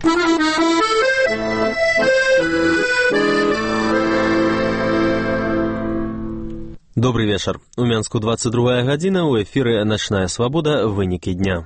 Добрый вечер. У Мянску 22 гадзіна, у эфіры «Начная свабода. Вынікі дня».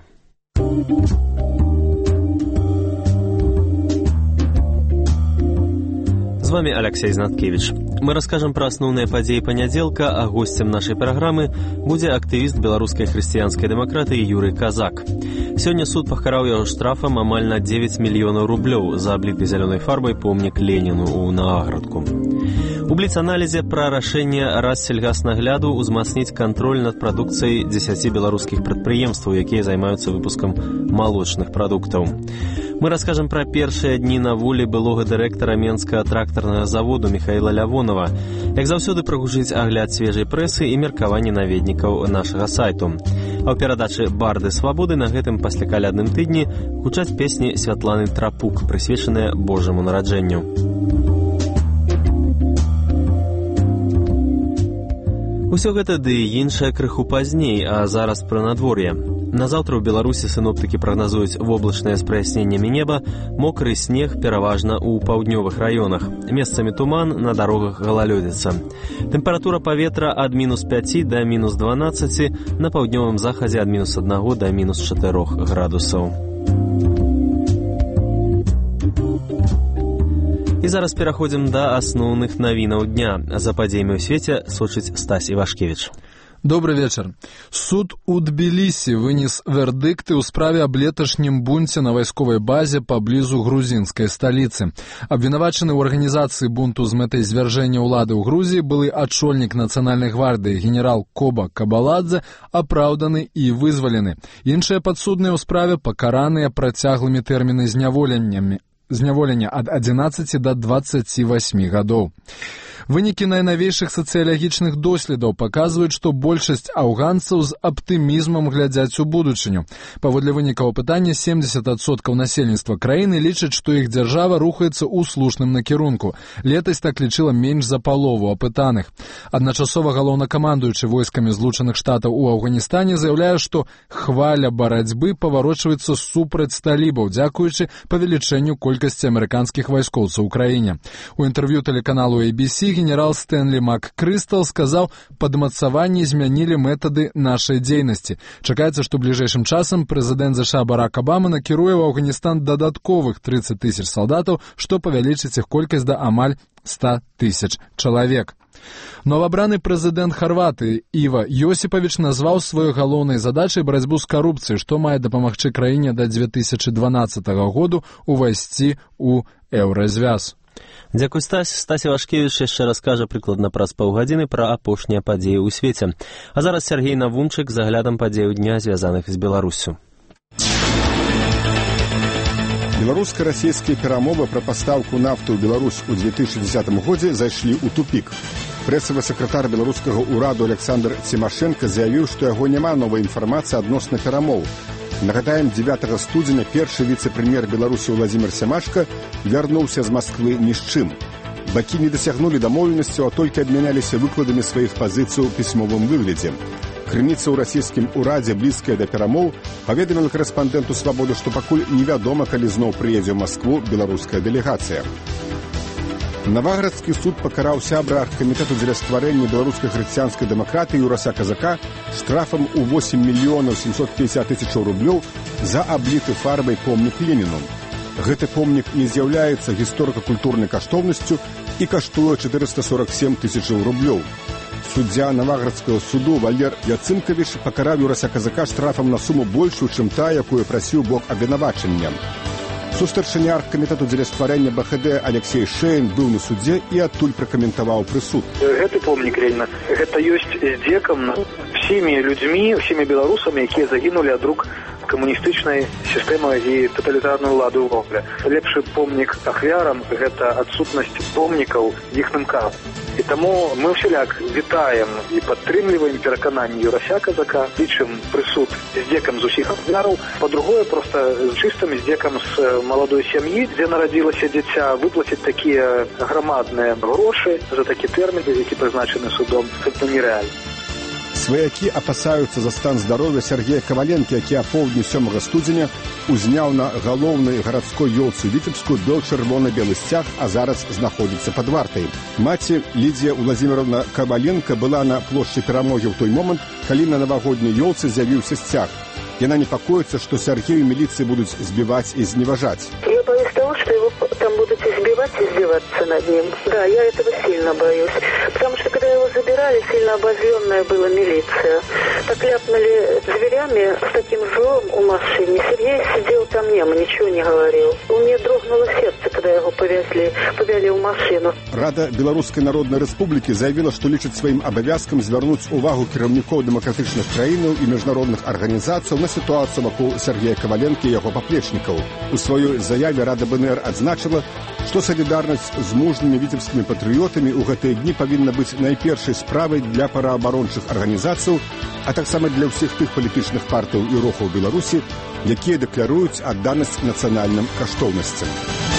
З вами Алексей Знаткевич. Мы расскажем про основные подеи понеделка, а гостем нашей программы будет активист белорусской христианской демократии Юрий Казак. Сегодня суд пакараў яго штрафом амаль на 9 миллионов рублёў за облитый зеленой фарбой помнік Ленину у Нааградку. У бліц-аналізе пра рашэнне Рассельгаснагляду ўзмацніць кантроль над прадукцыяй 10 беларускіх прадпрыемстваў, якія займаюцца выпускам малочных прадуктаў. Мы расскажем про першыя дні на волі былога дырэктара Менскага трактарнага заводу Михаила Лявонова. Як заўсёды прагучыць агляд свежай прэсы і меркаванні наведнікаў нашага сайту. А ў перадачы «Барды свабоды» на гэтым паслякалядным тыдні гучаць песні Святланы Трапук, прысвечаныя Божаму нараджэнню. Усё гэта ды і іншае крыху пазней, а зараз пра надвор'е. Назаўтра ў Беларусі сіноптыкі прагназуюць воблачнае з праясненнямі неба, мокры снег пераважна ў паўднёвых раёнах. Месцамі туман, на дарогах галалёдзіца. Тэмпература паветра ад -5 да -12, на паўднёвым захадзе ад -1 да -4 градусаў. І зараз пераходзім да асноўных навінаў дня. За падзеямі ў свеце сочыць Стась Івашкевіч. Добрый вечер. Суд у Тбілісі вынес вердикты ў справе аб леташнім бунце на вайсковай базе паблізу грузінскай сталіцы. Абвінавачаны ў арганізацыі бунту з мэтай звяржэння ўлады ў Грузіі былы ачольнік нацыянальнай гвардыі генерал Коба Кабаладзе апраўданы і вызвалены. Іншыя падсудныя ў справе пакараныя працяглымі тэрміны зняволення ад 11 до 28 гадоў. Вынікі найнавейшых сацыялагічных доследаў паказваюць, што большасць афганцаў з аптымізмам глядзяць у будучыню. Паводле вынікаў апытання 70% насельніцтва краіны лічаць, што іх дзяржава рухаецца ў слушным накірунку. Летась так лічыла менш за палову апытаных. Адначасова галоўнакамандуючы войскамі Злучаных Штатаў у Афганістане заяўляе, што хваля барацьбы паварочваецца супраць талібаў, дзякуючы павелічэнню колькасці амерыканскіх вайскоўцаў у краіне. У інтэрв'ю тэлеканалу ABC генерал Стэнлі МакКрыстал сказаў, падмацаванні змянілі метады нашай дзейнасці. Чакаецца, што бліжэйшым часам прэзідэнт ЗША Барак Абама накіруе ў Афганістан дадатковых 30 000 салдатаў, што павялічыць іх колькасць да амаль 100 000 чалавек. Новабраны прэзідэнт Харватыі Іва Йосіпавіч назваў сваёй галоўнай задачай барацьбу з карупцыяй, што мае дапамагчы краіне да 2012 году увайсці ў еўразвяз. Дзякуй, Стась. Стась Івашкевіч яшчэ раскажа прыкладна праз паўгадзіны пра апошнія падзеі ў свеце. А зараз Сергей Навумчык з аглядам падзеяў дня, звязаных з Беларуссю. Беларуска-расійскія перамовы пра пастаўку нафты ў Беларусь у 2010 годзе зайшлі ў тупік. Прэсавы сакратар беларускага ўраду Александр Цімашэнка заявіў, што яго няма новай інфармацыі адносна перамоў. Нагадаем, 9 студзеня першы віцэ-прэм'ер Беларусі Владзімір Сямашка вярнуўся з Масквы ні з чым. Бакі не дасягнулі дамоўленасцю, а толькі абмяняліся выкладамі сваіх пазіцый у пісьмовым выглядзе. Крыніца ў расійскім урадзе, блізкая да перамоў, паведаміла карэспандэнту «Свабоды», што пакуль невядома, калі зноў прыедзе ў Маскву беларуская дэлегацыя. Наваградскі суд пакараў сябра аргкамітэту дзеля стварэння беларускай хрысціянскай дэмакратыі Юрася Казака штрафам у 8 750 000 рублёў за абліты фарбай помнік Леніну. Гэты помнік не з'яўляецца гісторыка-культурнай каштоўнасцю і каштуе 447 000 рублёў. Суддзя Наваградскага суду Валер Яцынкавіч пакараў Юрася Казака штрафам на суму большую, чым та, якую прасіў бок абвінавачання. Сустарчыня аргкамітэту дзеля стварэння БХД Алексей Шейн быў на судзе і адтуль пракаментаваў прысуд. Гэты помнік Леніна, гэта ёсць здзекам над всімі людзьмі, всімі беларусамі, якія загінулі ад рук камуністычнай сістэмы і таталітарнай улады ўвогуле. Лепшы помнік ахвярам – гэта адсутнасць помнікаў іхным кап. І таму мы ўсяляк вітаем і падтрымліваем перакананні Юрася Казака, лічым прысуд здзекам з усіх ахвяраў. Па-другое, проста чыстым здзекам з маладой сям'і, дзе нарадзілася дзіця, выплаціць такія грамадныя грошы за такі тэрмін, які прызначаны судом, гэта нерэальна. Сваякі апасаюцца за стан здароўя Сергея Каваленкі, які апоўдні 7 студзеня узняў на галоўнай гарадской ёлцы Віцебску бел-чырвона-белы сцяг, а зараз знаходзіцца пад вартай. Маці Лідзія Владзіміровна Каваленка была на плошчы Перамогі ў той момант, калі на навагодняй ёлцы з'явіўся сцяг. Яна непокоится, что Сергею милиции будут сбивать и изневажать. Я боюсь того, что его там будут избивать и издеваться над ним. Да, я этого сильно боюсь. Потому что когда его забирали, сильно обозленная была милиция. Так ляпнули зверями с таким злом у машины. Сергей сидел там немо, ничего не говорил. У меня дрогнуло сердце, когда его повели в машину. Рада Белорусской Народной Республики заявила, что лічыць своим обовязком звернуть увагу кіраўнікоў демократичных краінаў и международных организаций на ситуацию вокруг Сергея Каваленки и его поплечников. У своей заяве Рада БНР отзначила, что солидарность с мужными витебскими патриотами у гэтыя дни повинна быть найпершай справой для параабарончых организаций, а так само для всех тех политичных партий и рухов Беларуси, якія декларуют отданность национальным каштоўнасцям.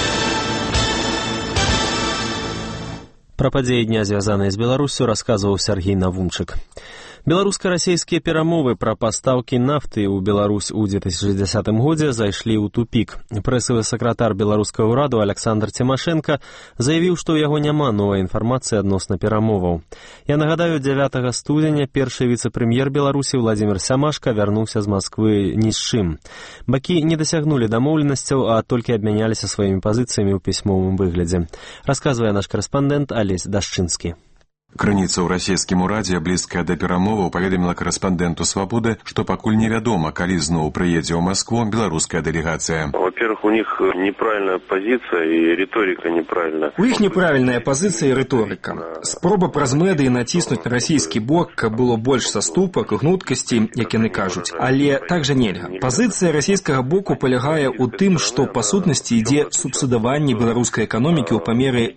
Пра падзеі дня, звязаныя з Беларусю, расказваў Сергей Навумчык. Беларуска-расійскія перамовы пра пастаўкі нафты ў Беларусь у 2010 годзе зайшлі ў тупік. Прэсавы сакратар беларускага ўраду Александр Цімашэнка заявіў, што ў яго няма новай інфармацыі адносна перамоваў. Я нагадаю, 9 студзеня першы віцэ-прэм'ер Беларусі Владзімір Сямашка вярнуўся з Масквы ні з чым. Бакі не дасягнулі дамоўленасцяў, а толькі абмяняліся сваімі пазіцыямі ў пісьмовым выглядзе. Расказвае наш карэспандэнт Алесь Дашчынскі. Крыніца ў расійскім урадзе, блізкая да перамоваў, паведаміла карэспандэнту «Свабоды», што пакуль невядома, калі зноў прыедзе ў Маскву беларуская дэлегацыя. Во-первых, у них неправильная позиция и риторика неправильная. У іх неправільная пазіцыя і рыторыка. Спроба праз медыі націснуць на расійскі бок, каб было больш саступак і гнуткасці, як яны кажуць. Але так жа нельга. Пазіцыя расійскага боку палягае ў тым, што па сутнасці ідзе субсідаванне беларускай эканомікі ў памеры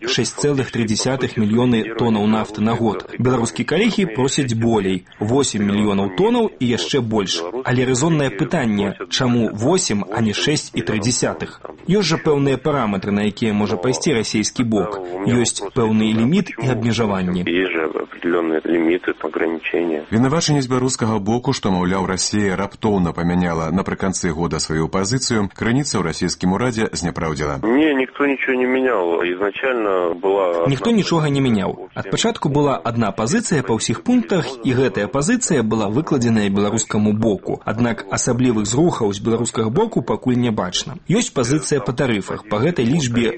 6,3 мільёны тонаў нафты на год. Беларускія калегі просяць болей, 8 мільёнаў тонаў і яшчэ больш. Але рэзоннае пытанне, чаму 8, а не 6,3? Ёсць жа пэўныя параметры, на якія можа пайсці расійскі бок. Ёсць пэўны ліміт і абмежаванні. Есть же определенные лимиты, ограничения. Вінавачанне з беларускага боку, што, маўляў, Расія раптоўна памяняла напрыканцы года сваю пазіцыю, крыніца ў расійскім урадзе зняпраўдзіла. Не, никто ничего не менял. Изначально была... Ніхто нічога не мяняў. Ад пачатку была адна пазіцыя па ўсіх пунктах, і гэтая пазіцыя была выкладзеная беларускаму боку. Аднак асаблівых зрухаў з беларускага боку пакуль не бачна. Ёсць пазіцыя па тарыфах, па гэтай лічбе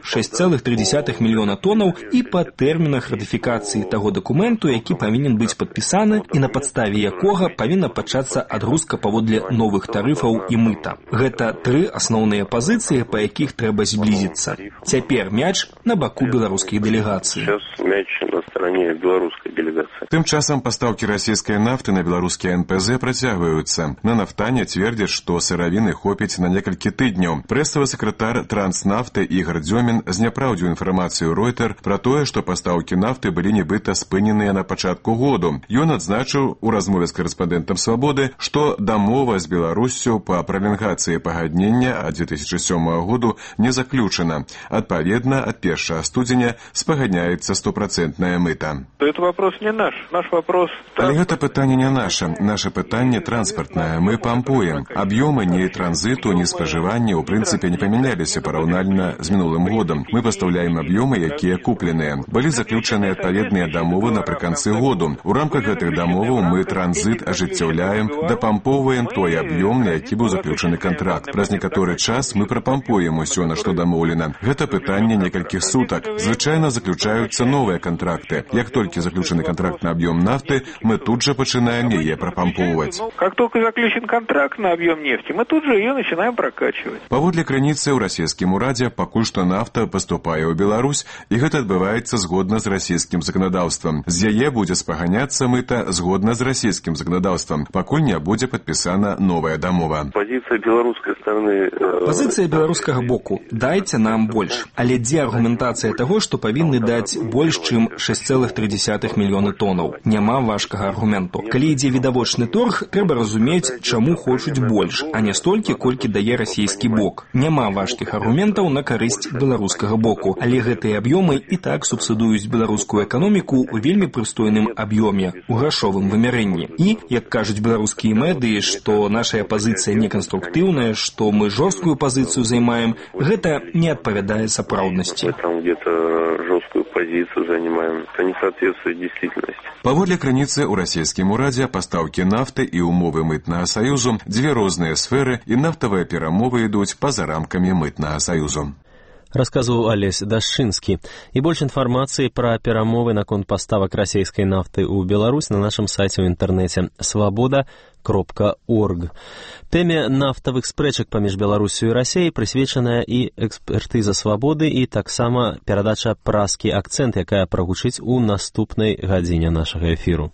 6,3 мільёна тонаў і па тэрмінах ратыфікацыі таго дакументу, які павінен быць падпісаны і на падставе якога павінна пачацца адгрузка паводле новых тарыфаў і мыта. Гэта тры асноўныя пазіцыі, па якіх трэба зблізіцца. Цяпер мяч на баку беларускай дэлегацыі. Сейчас мяч на стороне белорусской делегации. Тым часам пастаўкі расійскай нафты на беларускія НПЗ працягваюцца. На нафтане цвердзяць, што сыравіны хопіць на некалькі тыдняў. Прэсавы сакратар Транснафты Ігор Дзёмін зняпраўдзіў інфармацыю Ройтер пра тое, што пастаўкі нафты былі нібыта спыненыя на пачатку году. Ён адзначыў у размове з карэспандэнтам «Свабоды», што дамова з Беларуссю па пралянгацыі пагаднення ад 2007 году не заключана. Адпаведна, ад 1 студзеня спагадняецца 100% мыта. Это вопрос не наш. Наш вопрос... Але гэта пытанне не наше. Наше пытанне транспартнае. Мы пампуем. Аб'ёмы ні транзіту, ні спажывання ў прынцыпе не памяняліся параўнальна з мінулым годам. Мы пастаўляем аб'ёмы, якія купленыя. Былі заключаныя адпаведныя дамовы напрыканцы году. У рамках гэтых дамоваў мы транзіт ажыццяўляем, дапампоўваем той аб'ём, на які быў заключаны кантракт. Праз некаторы час мы прапампуем усё, на што дамоўлена. Гэта пытанне некалькіх сутак. Звычайна заключаюцца новыя контракты. Як толькі заключены контракт на объем нафты, мы тут же начинаем ее пропамповывать. Как только заключен контракт на объем нефти, мы тут же ее начинаем прокачивать. Паводле крыніцы ў расійскім урадзе пакуль што нафта паступае ў Беларусь, і гэта адбываецца згодна з расійскім заканадаўствам. З яе будзе спаганяцца мыта згодна з расійскім заканадаўствам, пакуль не будзе падпісана новая дамова. Позиция беларускай стороны... Пазіцыя беларускага боку. Дайце нам больш. Але дзе аргументацыя таго, што павінны даць больш, чым 6,3 мільёны тонаў. Няма важкага аргументу. Калі ідзе відавочны торг, трэба разумець, чаму хочуць больш, а не столькі, колькі дае расійскі бок. Няма важкіх аргументаў на карысць беларускага боку, але гэтыя аб'ёмы і так субсідуюць беларускую эканоміку ў вельмі прыстойным аб'ёме у грашовым вымярэнні. І, як кажуць беларускія медыі, што нашая пазіцыя неканструктыўная, што мы жорсткую пазіцыю займаем, гэта не адпавядае сапраўднасці. Там где-то жесткую позицию занимаем. Это не соответствует действительности. Паводле крыніцы ў расійскім урадзе пастаўкі нафты і ўмовы мытнага саюзу дзве розныя сферы, і нафтавыя перамовы ідуць па-за рамкамі мытнага саюзу. Рассказывал Олесь Дашчынскі. І больш інфармацыі пра перамовы наконт паставак расійскай нафты ў Беларусь на нашым сайце ў інтэрнэце свабода.орг. Тэме нафтавых спрэчак паміж Беларусю і Расіяй прысвечаная і экспертыза свабоды, і таксама перадача «Празкі акцэнт», якая прагучыць у наступнай гадзіне нашага эфіру.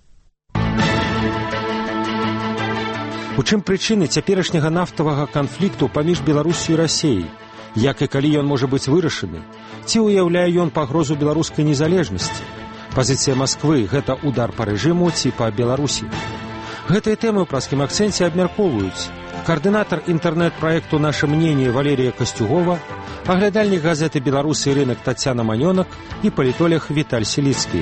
У чым прычыны цяперашняга нафтавага канфлікту паміж Беларусю і Расіяй? Як і калі ён можа быць вырашаны? Ці ўяўляе ён пагрозу беларускай незалежнасці? Пазіцыя Масквы – гэта удар па рэжыму ці па Беларусі? Гэтыя тэмы ў празкім акцэнце абмяркоўваюць каардынатар інтэрнэт-праекту «Наше мнение» Валерія Касцюгова, аглядальнік газеты «Беларусы» і рынок Тацяна Манёнак і палітолог Віталь Селіцкі.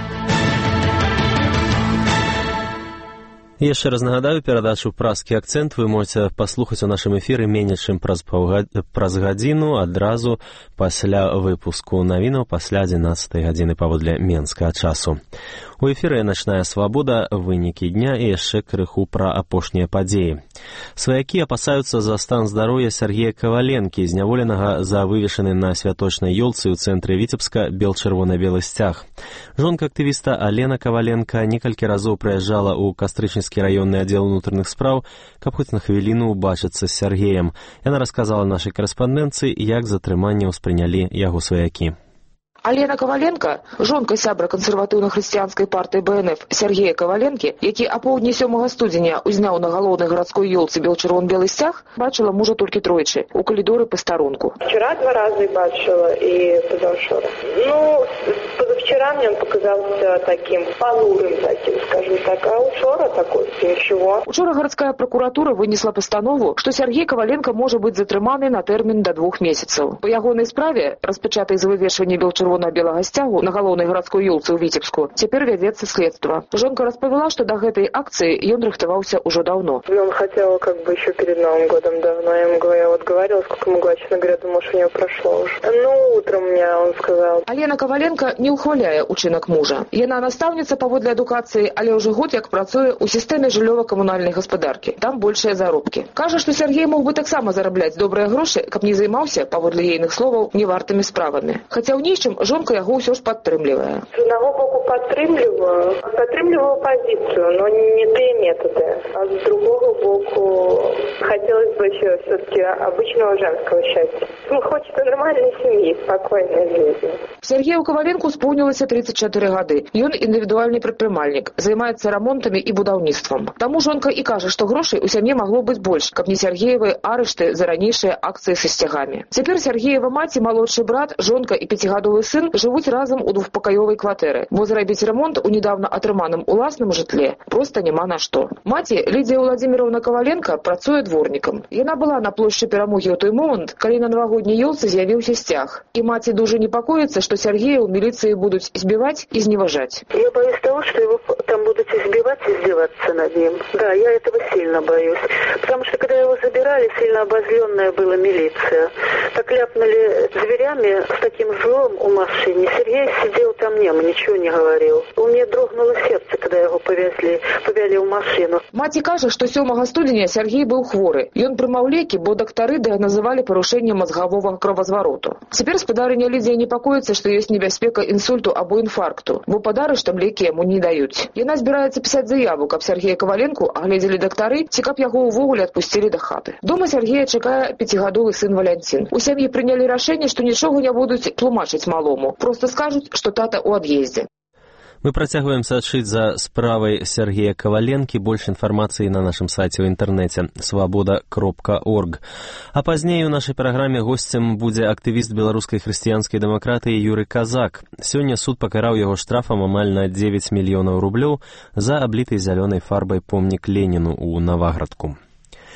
Яшчэ раз нагадаю, перадачу «Празкі акцэнт» вы можете паслухаць у нашым эфіры меней чым праз гадзіну, адразу пасля выпуску навінаў, пасля 11 гадзіны паводле менскага часу. У эфіры «Начная свабода», вынікі дня і яшчэ крыху пра апошнія падзеі. Сваякі апасаюцца за стан здароўя Сергея Каваленкі, зняволенага за вывешаны на святочнай ёлцы ў цэнтры Віцебска бел-чырвона-белы сцяг. Жонка актывіста Алена Каваленка некалькі разоў прыязджала ў Кастрычніцкі раённы аддзел унутраных спраў, каб хоць на хвіліну убачыцца з Сергеем. Яна расказала нашай карэспандэнцыі, як затрыманне ўспрынялі яго сваякі. Алена Каваленка, жонка сябра кансерватыўна-хрысціянскай партыі БНФ Сергея Каваленкі, які апоўдні 7 студзеня узняў на галоўнай гарадской ёлцы бел-чырвон-белы сцяг, бачыла мужа толькі тройчы, у калідоры пастарунку. Вчера 2 раза бачила и позавчера. Позавчера мне он показался таким понурым, таким, скажем так, а учора такой, ничего. Учора гарадская прокуратура вынесла пастанову, што Сергей Каваленка можа быць затрыманы на тэрмін да 2 месяцаў. Па ягонай справе, распачатай за вывешванне бел-чырвона-белага сцягу на галоўнай гарадской ёлцы ў Віцебску, цяпер вядзецца следства. Жонка распавяла, што да гэтай акцыі ён рыхтаваўся ўжо даўно. Он хотел как бы еще перед Новым годом давно. Я ему говорила, сколько могла, честно говоря, думаю, что у него прошло уже. Утром мне он сказал. Алена Каваленка не ухваляе учынак мужа. Яна настаўніца паводле адукацыі, але ўжо год як працуе ў сістэме жыллёва-камунальнай гаспадаркі. Там большыя заробкі. Кажа, што Сергей мог бы таксама зарабляць добрыя грошы, каб не займаўся, паводле ейных словаў, невартымі справамі. Хаця ў нечым жонка яго ўсё ж падтрымлівае. З одного боку падтрымліваю пазіцыю, но не тыя методы. А з другого боку хотелось бы еще все-таки обычного женского счастья. Хочется нормальной семьи, спокойной жизни. Сергею Каваленку споўнілася 34 гады. Ён індывідуальны прадпрымальнік, займаецца рамонтамі і будаўніцтвам. Таму жонка і кажа, што грошай у сям'і магло быць больш, каб не Сергеевы арышты за ранейшыя акцыі са сцягамі. Цяпер Сергеева маці, малодшы брат, жонка і 5гадовы сын жывуць разам у двухпакаёвай кватэры, бо зрабіць рамонт у недавно атрыманым уласным жытле проста няма на што. Маці, Лідія Владзіміровна Каваленка, працуе дворнікам. Яна была на плошчы Перамогі ў той момант, калі на навагодняй ёлцы з'явіўся сцяг. І маці дужа непакоіцца, што Сергея ў міліцыі будуць збіваць і зневажаць. Я боюсь того, что его там будут избивать и издеваться над ним. Да, я этого сильно боюсь. Потому что когда его забирали, сильно обозленная была милиция. Так ляпнули зверями с таким злом у машины. Сергей сидел там немо, ничего не говорил. У меня дрогнуло сердце, когда его повели в машину. Маці кажа, што 7 студзеня Сергей быў хворы. Ён прымаў лекі, бо дактары дыягназавалі парушэнне мазгавога кровазвароту. Цяпер спадарыня Лідія непакоіцца, што ёсць небяспека інсульту або інфаркту, бо падарыштам лекі яму не даюць. Яна збіраецца пісаць заяву, каб Сергея Каваленку агледзелі дактары, ці каб яго ўвогуле адпусцілі да хаты. Дома Сергея чакае 5гадовы сын Валянцін. У сям'і прынялі рашэнне, што нічога не будуць тлумачыць малому. Проста скажуць, што тата ў ад'ездзе. Мы працягваем сачыць за справай Сергея Каваленкі. Больш інфармацыі на нашым сайце ў інтэрнэце свабода.орг. А пазней у нашай праграме госцем будзе актывіст беларускай хрысціянскай дэмакратыі Юры Казак. Сёння суд пакараў яго штрафам амаль на 9 мільёнаў рублёў за абліты зялёнай фарбай помнік Леніну ў Наваградку.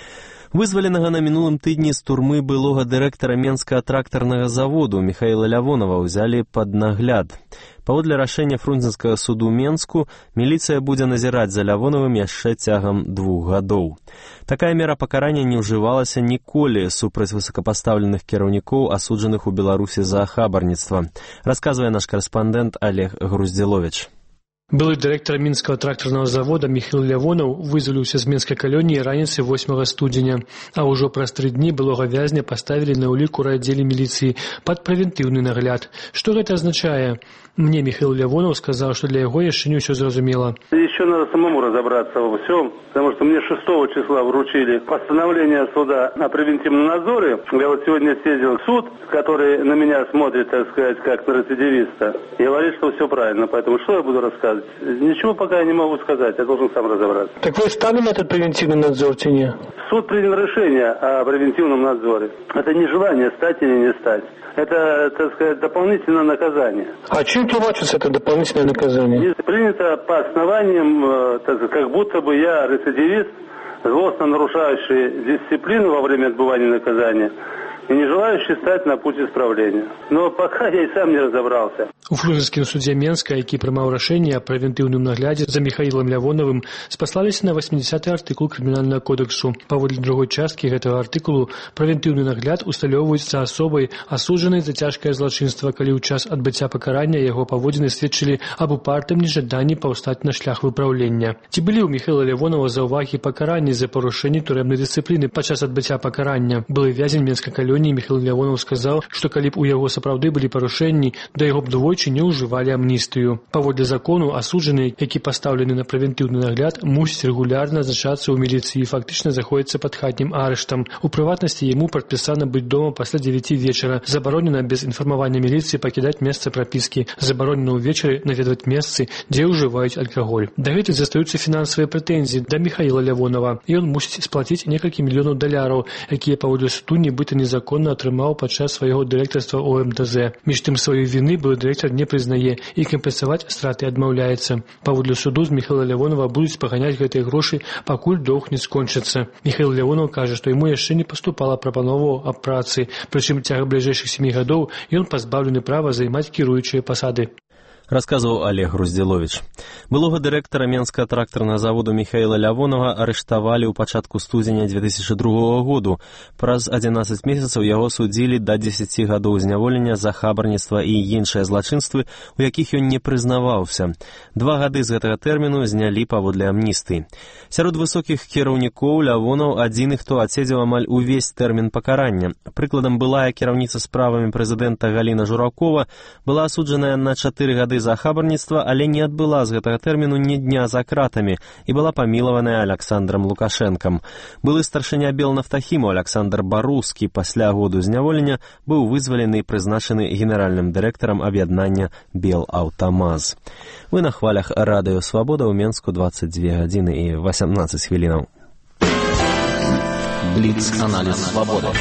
Вызваленага на мінулым тыдні з турмы былога дырэктара Менскага трактарнага заводу Михаила Лявонова ўзялі пад нагляд. Паводле рашэння Фрунзенскага суду Менску, міліцыя будзе назіраць за Лявонавым яшчэ цягам 2 гадоў. Такая мера пакарання не ўжывалася ніколі супраць высокапастаўленых кіраўнікоў, асуджаных у Беларусі за хабарніцтва, расказвае наш карэспандэнт Олег Груздзіловіч. Былы дырэктар Мінскага трактарнага завода Михаил Лявонаў вызваліўся з Менскай калоніі раніцай 8 студзеня, а ўжо праз 3 дні былога вязня паставілі на ўлік у райаддзеле міліцыі пад прэвентыўны нагляд. Што гэта азначае? Мне Михаил Лявонов сказал, что для его яшчэ не все зразумела. Еще надо самому разобраться во всем, потому что мне 6 числа вручили постановление суда о превентивном надзоре. Я вот сегодня съездил в суд, который на меня смотрит, так сказать, как на рецидивиста, и говорит, что все правильно. Поэтому что я буду рассказывать? Ничего пока я не могу сказать, я должен сам разобраться. Так вы стали на этот превентивный надзор, или нет? Суд принял решение о превентивном надзоре. Это не желание стать или не стать. Это, так сказать, дополнительное наказание. А чем плачется это дополнительное наказание? Принято по основаниям, как будто бы я рецидивист, злостно нарушающий дисциплину во время отбывания наказания и не желающий стать на путь исправления. Но пока я и сам не разобрался. У Фрунзенскім судзе Менска, які прымаў рашэнне о прэвентыўным наглядзе за Михаилом Лявоновым, спаслаліся на 80-й артыкул Крымінальнага кодексу. Паводле другой часткі гэтага артыкулу прэвентыўны нагляд усталёўваецца асобай, асуджанай за цяжкае злачынства, калі ў час адбыцця пакарання яго паводзіны сведчылі аб упартым нежаданні паўстаць на шлях выпраўлення. Ці былі ў Михаила Лявонова заўвагі пакаранні за парушэнне турэмнай дысцыпліны падчас адбыцця пакарання? Былы вязень Менскай калоніі Михаил Лявонов сказаў, што калі б у яго сапраўды былі парушэнні, да яго б двойчы не ўжывалі амністыю. Паводле закону, асуджаны, які пастаўлены на прэвентыўны нагляд, мусіць рэгулярна азначацца ў міліцыі і фактычна заходзіцца пад хатнім арыштам. У прыватнасці яму прадпісана быць дома пасля 9 вечара. Забаронена без інфармавання міліцыі пакідаць месца прапіскі. Забаронена ўвечары наведваць месцы, дзе ўжываюць алкаголь. Дагэтуль застаюцца фінансавыя прэтэнзіі да Михаила Лявонова. Ён мусіць сплаціць некалькі мільёнаў даляраў, якія паводле суду нібыта незаконна атрымаў падчас свайго дырэктарства ў МТЗ. Між тым сваёй віны былы дырэктар не прызнае і кампенсаваць страты адмаўляецца. Паводле суду з Михаила Лявонова будуць спаганяць гэтыя грошы, пакуль доўг не скончыцца. Михаил Лявонов кажа, што яму яшчэ не паступала прапанову аб працы, прычым цягам бліжэйшых 7 гадоў ён пазбаўлены права займаць кіруючыя пасады. Расказваў Олег Груздзіловіч. Былога дырэктара Менскага трактарнага заводу Михаила Лявонова арыштавалі ў пачатку студзеня 2002 году. Праз 11 месяцаў яго судзілі да 10 гадоў зняволення за хабарніцтва і іншыя злачынствы, у якіх ён не прызнаваўся. 2 гады з гэтага тэрміну знялі паводле амністыі. Сярод высокіх кіраўнікоў Лявонаў адзіны, хто адседзеў амаль увесь тэрмін пакарання. Прыкладам, былая кіраўніца справамі прэзідэнта Галіна Журакова была асуджаная на 4 гады за хабарніцтва, але не адбыла з гэтага тэрміну ні дня за кратамі і была памілаваная Аляксандрам Лукашэнкам. Былы старшыня Белнафтахіму Аляксандр Барускі пасля году зняволення быў вызвалены і прызначаны генеральным дырэктарам аб'яднання Белаўтамаз. Вы на хвалях радыё Свабода ў Менску 22 гадзіны і 18 хвілінаў. Бліц-аналіз Свабоды.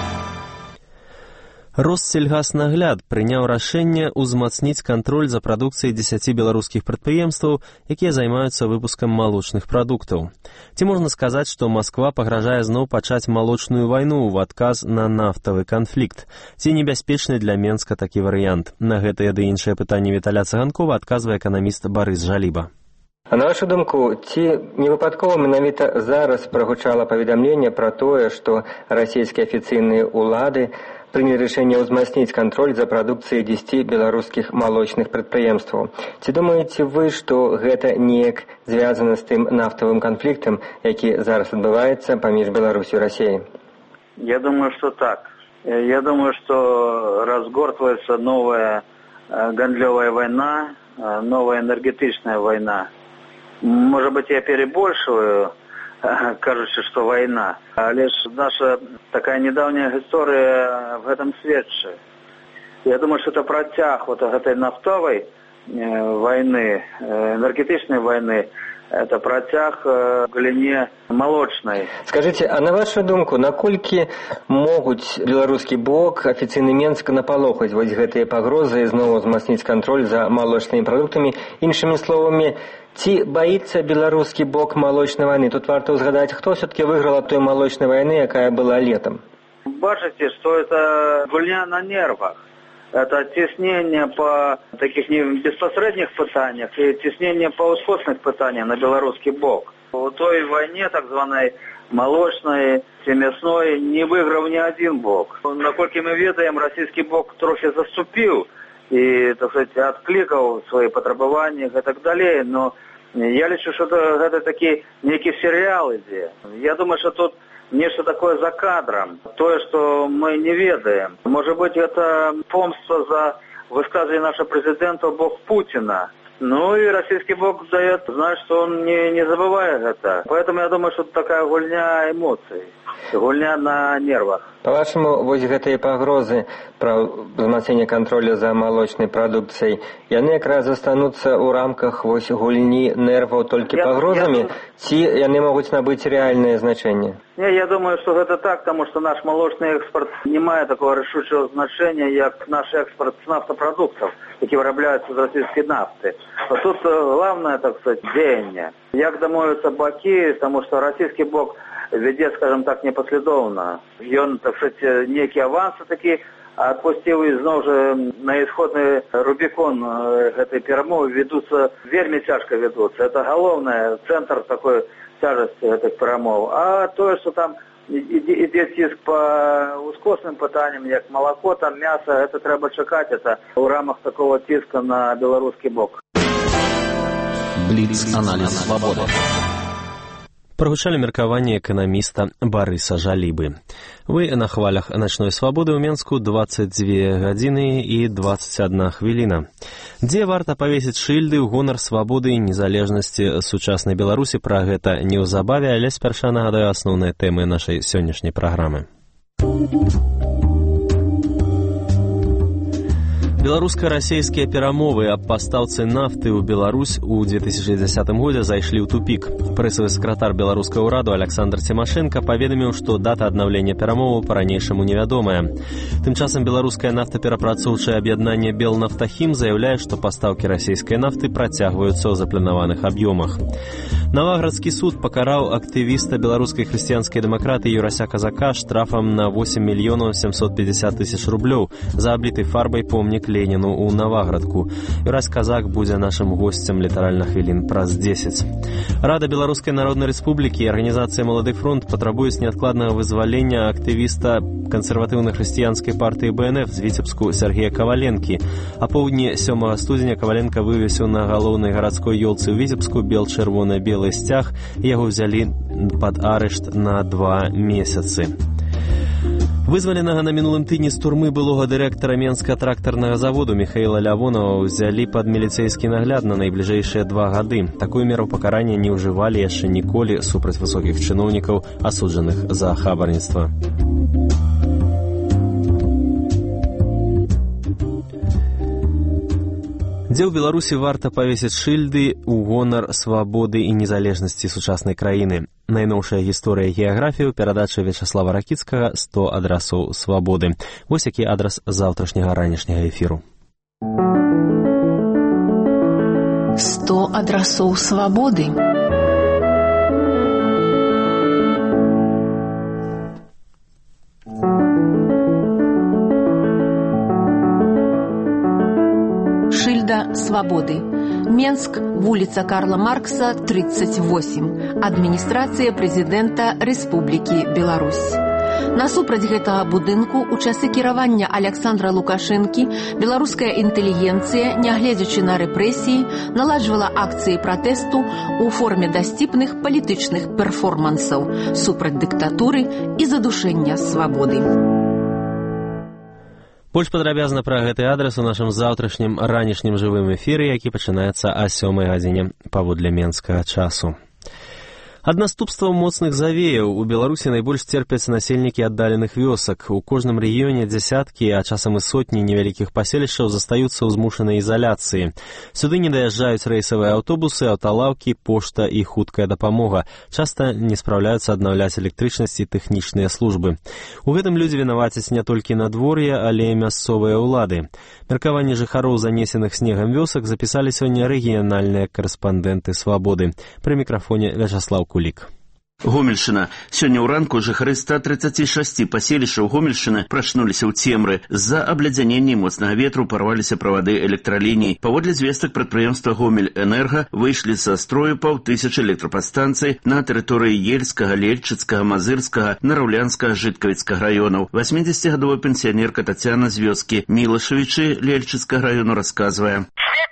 Россельгаснагляд прыняў рашэнне ўзмацніць кантроль за прадукцыяй 10 беларускіх прадпрыемстваў, якія займаюцца выпускам малочных прадуктаў. Ці можна сказаць, што Масква пагражае зноў пачаць малочную вайну ў адказ на нафтавы канфлікт? Ці небяспечны для Менска такі варыянт? На гэтыя ды іншыя пытанні Віталя Цыганкова адказвае эканаміст Барыс Жаліба. А на вашу думку, ці не выпадкова менавіта зараз прагучала паведамленне пра тое, што расійскія афіцыйныя ўлады прынялі рашэнне ўзмацніць кантроль за прадукцыяй 10 беларускіх малочных прадпрыемстваў. Ці думаеце вы, што гэта неяк звязана з тым нафтавым канфліктам, які зараз адбываецца паміж Беларусью и Россией? Я думаю, что так. Я думаю, что разгортывается новая гандлёвая война, новая энергетичная война. Может быть, я перебольшиваю, кажучи, что война. А лишь наша такая недавняя история в этом сведчит. Я думаю, что это протяг вот этой нафтовой войны, энергетичной войны, это протяг в галіне молочной. Скажите, а на вашу думку, наколькі могуць беларускі бок, афіцыйны Менск напалохаць вось гэтыя пагрозы і зноў узмацніць кантроль за малочнымі прадуктамі? Іншымі словамі, Ці баіцца беларускі бок малочнай вайны? Тут варта ўзгадаць, хто все-таки выйграл от той малочнай вайны, якая была летом. Бачите, что это гульня на нервах. Это теснение по таких безпосредних пытаниях и теснение по ускосных пытаниях на белорусский бок. В той войне, так званой молочной, мясной, не выиграл ни один бок. Насколько мы ведаем, российский бок трохи заступил и, так сказать, откликал свои потребования и так далее. Но я лечу, что это такие некий сериал идея. Я думаю, что тут нечто такое за кадром, то, что мы не ведаем. Может быть, это помста за высказывание нашего президента в бок Путина. Ну и российский бок дает знать, что он не забывает это. Поэтому я думаю, что это такая гульня эмоций, гульня на нервах. По-вашаму, вось гэтыя пагрозы пра ўзмацненне контроля за малочнай прадукцыяй, яны якраз застануцца ў рамках вось гульні нерваў толькі пагрозамі, ці яны могуць набыць рэальнае значэнне? Я думаю, что это так, потому что наш молочный экспорт не мае такого решучего значения, как наш экспорт нафтопродуктов, які вырабляются из российской нафты. А тут главное, так сказать, дзеянне. Як дамовяцца бакі, потому что российский бок веде, скажем так, непоследовно. Ён, так сказать, некие авансы такие отпустил, и зноў же на исходный рубикон этой перамовы ведутся, вельмі тяжко ведутся. Это головное, центр такой тяжести этих перамов. А то, что там идет тиск по ускосным пытаниям, як молоко, там мясо, это треба чекать, это в рамках такого тиска на белорусский бок. Бліц-аналіз свабоды. Прогучалі меркаванне эканаміста Барыса Жалібы. Вы на хвалях начной свабоды ў Менску 22 гадзіны і 21 хвіліна. Дзе варта павесіць шыльды ў гонар свабоды і незалежнасці сучаснай Беларусі? Пра гэта неўзабаве, але спярша нагадаю асноўныя тэмы нашай сённяшняй праграмы. Беларуска-расейскія перамовы аб пастаўцы нафты ў Беларусь у 2010 годзе зайшлі ў тупік. Прэсавы сакратар беларускага ўраду Александр Цімашэнка паведаміў, што дата аднаўлення перамоваў па-ранейшаму невядомая. Тым часам беларускае нафтаперапрацоўчае аб'яднанне «Белнафтахім» заяўляе, што пастаўкі расійскай нафты працягваюцца ў запланаваных аб'ёмах. Наваградскі суд пакараў актывіста беларускай хрысціянскай дэмакратыі Юрася Казака штрафам на 8 мільёнаў 750 тысяч рублёў за абліты фарбай помнік Леніну ў Наваградку. Юрась Казак будзе нашым госцем літаральна хвілін праз 10. Рада Беларускай Народнай Рэспублікі і арганізацыя «Малады фронт» патрабуюць неадкладнага вызвалення актывіста кансерватыўна-хрысціянскай партыі БНФ з Віцебску Сергея Каваленкі. А поўдні 7 студзеня Каваленка вывесіў на галоўнай гарадской ёлцы ў Віцебску бел-чырвона-белы сцяг, і яго ўзялі пад арышт на 2 месяцы. Вызваленага на мінулым тыдні з турмы былога дырэктара Менскага трактарнага заводу Михаіла Лявонова ўзялі пад міліцэйскі нагляд на найбліжэйшыя 2 гады. Такую меру пакарання не ўжывалі яшчэ ніколі супраць высокіх чыноўнікаў, асуджаных за хабарніцтва. Дзе ў Беларусі варта павесіць шыльды ў гонар свабоды і незалежнасці сучаснай краіны? Найноўшая гісторыя геаграфію, перадача Вячаслава Ракіцкага «100 адрасоў свабоды». Вось які адрас заўтрашняга ранішняга эфіру. 100 адрасоў свабоды. Шыльда свабоды. Менск, вуліца Карла Маркса, 38. Адміністрацыя прэзідэнта Рэспублікі Беларусь. Насупраць гэтага будынку ў часы кіравання Александра Лукашэнкі беларуская інтэлігенцыя, нягледзячы на рэпрэсіі, наладжвала акцыі пратэсту ў форме дасціпных палітычных перформансаў супраць дыктатуры і задушэння свабоды. Больш падрабязна пра гэты адрас у нашым заўтрашнім ранішнім жывым эфіры, які пачынаецца о 7 гадзіне паводле менскага часу. Ад наступстваў моцных завеяў у Беларусі найбольш церпяць насельнікі аддаленых вёсак. У кожным рэгіёне дзясяткі, а часам і сотні невялікіх паселішчаў застаюцца ў змушанай изоляцыі. Сюды не даязджаюць рэйсавыя аўтобусы, аўталаўкі, пошта і хуткая дапамога. Часта не спраўляюцца аднаўляць электрычнасць і тэхнічныя службы. У гэтым людзі вінавацяць не толькі надвор'е, але і мясцовыя ўлады. Меркаванне жыхароў занесеных снегам вёсак запісалі сёння рэгіянальныя карэспандэнты «Свабоды». Пры мікрафоне Вячаслаў Кулік. Гомельшчына. Сёння ўранку жыхары 136 паселішчаў Гомельшчыны прачнуліся ў цемры. З-за абледзянення моцнага ветру парваліся правады электраліній. Паводле звестак прадпрыемства «Гомельэнерга» выйшлі са строю 5000 электрападстанцый на тэрыторыі Ельскага, Лельчыцкага, Мазырскага, Нараўлянскага, Жыткавіцкага раёнаў. 80-гадовая пенсіянерка Тацяна з вёскі Мілашавічы Лельчыцкага раёну расказвае.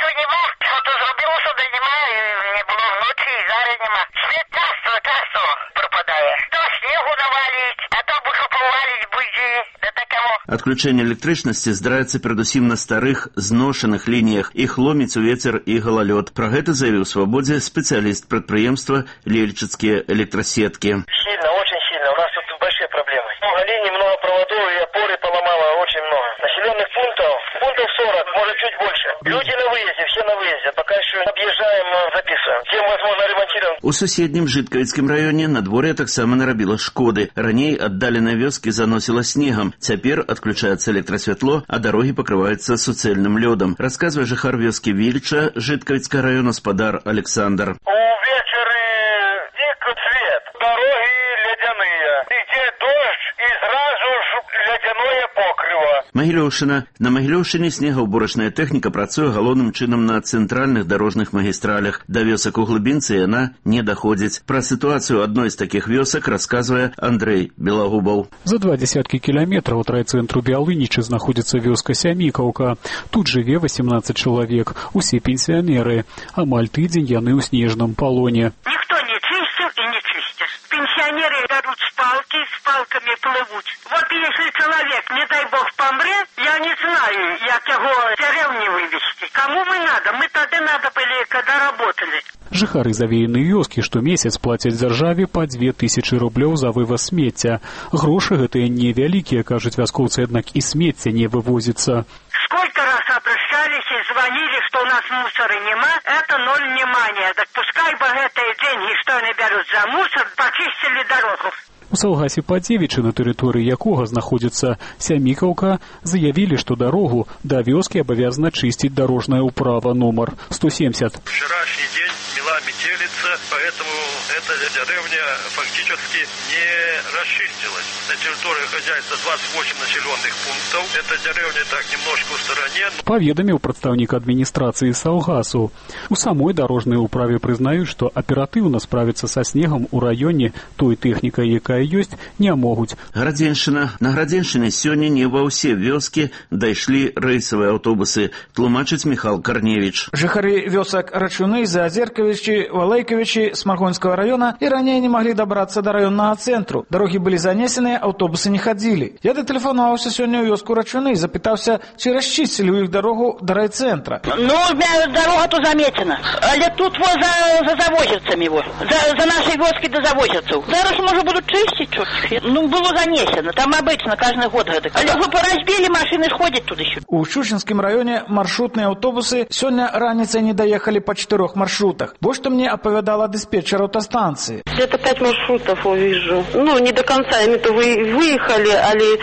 Адключэнне электрычнасці здараецца перадусім на старых, зношаных лініях. Іх ломіць у вецер і галалёд. Пра гэта заявіў «Свабодзе» спецыяліст прадпрыемства «Лельчыцкія электросеткі». Сильно, очень сильно. У нас тут большие проблемы. Много линий, много проводов, и опоры поломало очень много. Населенных пунктов 40, может чуть больше. Люди на выезде, все на выезде. Пока еще объезжаем, записываем. Где возможно ремонтируем. У суседнім Жыткавіцкім раёне надвор'е таксама нарабіла шкоды. Раней аддаленыя вёскі заносіла снегам. Цяпер адключаецца электрасвятло, а дарогі пакрываюцца суцэльным лёдам. Расказвае жыхар вёскі Вільча Жыткавіцкага раёна спадар Александр. Увечары дзікі цвет, дороги ледяные. Ідзе дождь і зразу ж ледяное покрыва. Магілёўшчына. На Магілёўшчыне снегаўборачная тэхніка працуе галоўным чынам на цэнтральных дарожных магістралях. Да вёсак у глыбінцы яна не даходзіць. Пра сітуацыю адной з такіх вёсак расказвае Андрэй Белагубаў. За 20 кілометраў ад райцэнтру Бялынічы знаходзіцца вёска Сямікаўка. Тут жыве 18 чалавек, усе пенсіянеры. Амаль тыдзень яны ў снежным палоне. Ніхто не чысціў і не чысціш. Пенсіянеры бяруць палкі, з палкамі плывуць. Вот если человек, не дай бог, помре, я не знаю, як яго деревни вывести. Кому мы надо? Мы тогда надо были, когда работали. Жыхары завеянай вёскі штомесяц плацяць дзяржаве па 2000 рублёў за вываз смецця. Грошы гэтыя невялікія, кажуць вяскоўцы, аднак і смецця не вывозіцца. Сколько раз обращались и звонили, что у нас мусора нема, это ноль внимания. Так пускай бы гэтые деньги, что они берут за мусор, почистили дорогу. У Саўгасе Падзевічы, на тэрыторыі якога знаходзіцца Сямікаўка, заявілі, што дарогу да вёскі абавязана чысціць дарожная ўправа нумар 170. Вчерашний день мела метелица, поэтому эта деревня фактически не расчистилась. На территории хозяйства 28 населенных пунктов. Эта деревня так немножко в стороне. Паведаміў прадстаўнік адміністрацыі Саўгасу. У самой дарожнай управе прызнаюць, што аператыўна справіцца са снегам у раёне той тэхнікай, якая ёсць, не могуць. Градзеншчына. На Градзеншчыне сёння не ва ўсе вёскі дайшлі рэйсавыя аўтобусы, тлумачыць Міхал Карневіч. Жыхары вёсак Рачуны, Заазеркавічы, Валэйкавічы, Смаргонскага раёна і раней не маглі дабрацца да раённага цэнтру. Дарогі былі занесеныя, аўтобусы не хадзілі. Я датэлефанаваўся сёння ў вёску Рачуны і запытаўся, ці расчысцілі ў іх дарогу да райцэнтра. Ну, дорога то замечена, але тут за завозіцамі, за нашай вёскі да завозіцаў. Зараз, можа, будуць чысціць. Ну, было занесено, там обычно каждый год гэта. Але вы поразбили, машины ходят туда-сюда. У Щучинскім раёне маршрутныя аўтобусы сёння раніцай не доехали по 4 маршрутах. Вот что мне оповедала диспетчер автостанции. Где-то 5 маршрутов увижу. Ну, не до конца, они-то выехали,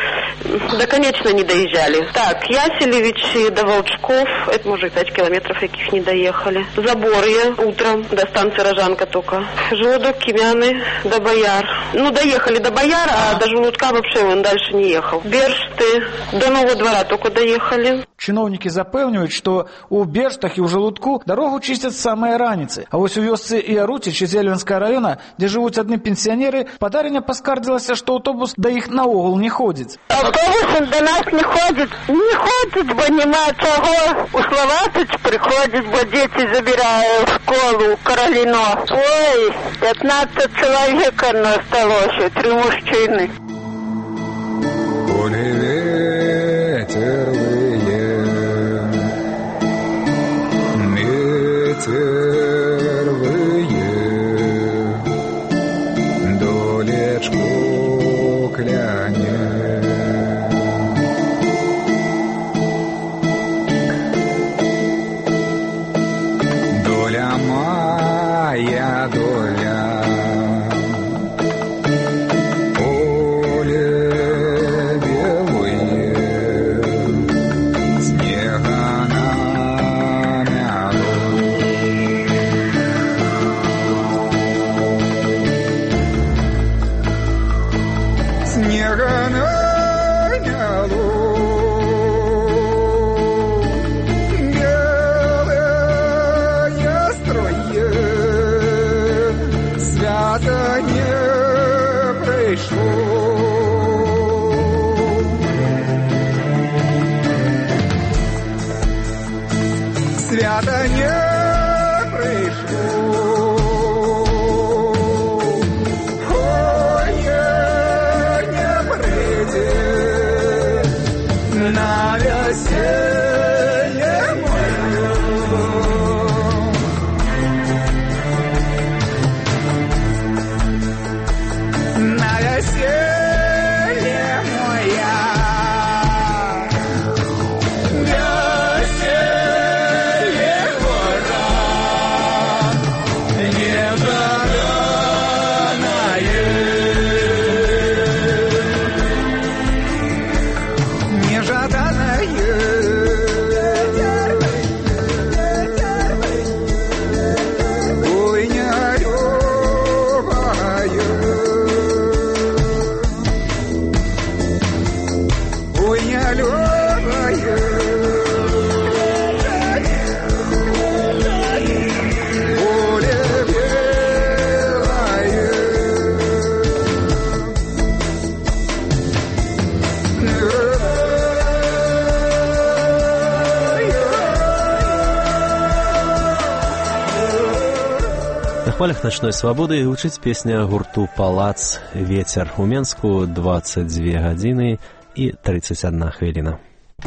але до конечно не доезжали. Так, Яселевич до Волчков, это может 5 километров, каких не доехали. Заборье утром до станции Рожанка только. Желудок, Кимяны до Бояр. Ну, доехали до Бояра, а до Желудка вообще он дальше не ехал. Бершты до Нового двора только доехали. Чиновники запэўніваюць, што у Берштах і ў Жалудку дарогу чысцяць самыя раніцы. А вось у вёсцы Іарутич з Зельвенскага раёна, дзе жывуць адны пенсіянеры, падарыня паскардзілася, што аўтобус да іх наогул не ходзіць. Автобус до нас не ходит. Не ходит, бо нема чого. У Словатич приходит, бо дети забирают в школу в Каролино. Ой, 15 человек осталось, 3 мужчины. свята не прыйшло. На веселье мое, на веселье моя, веселье гора нежданное. На хвалях ночной свободы гучыць песня гурту «Палац. Ветер». У Менску 22 гадзіны і 31 хвіліна.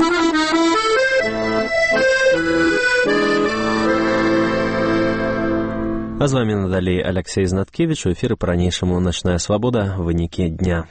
А з вами надалей Алексей Знаткевич. У эфіры па-ранейшаму «Ночная свобода. Вынікі дня».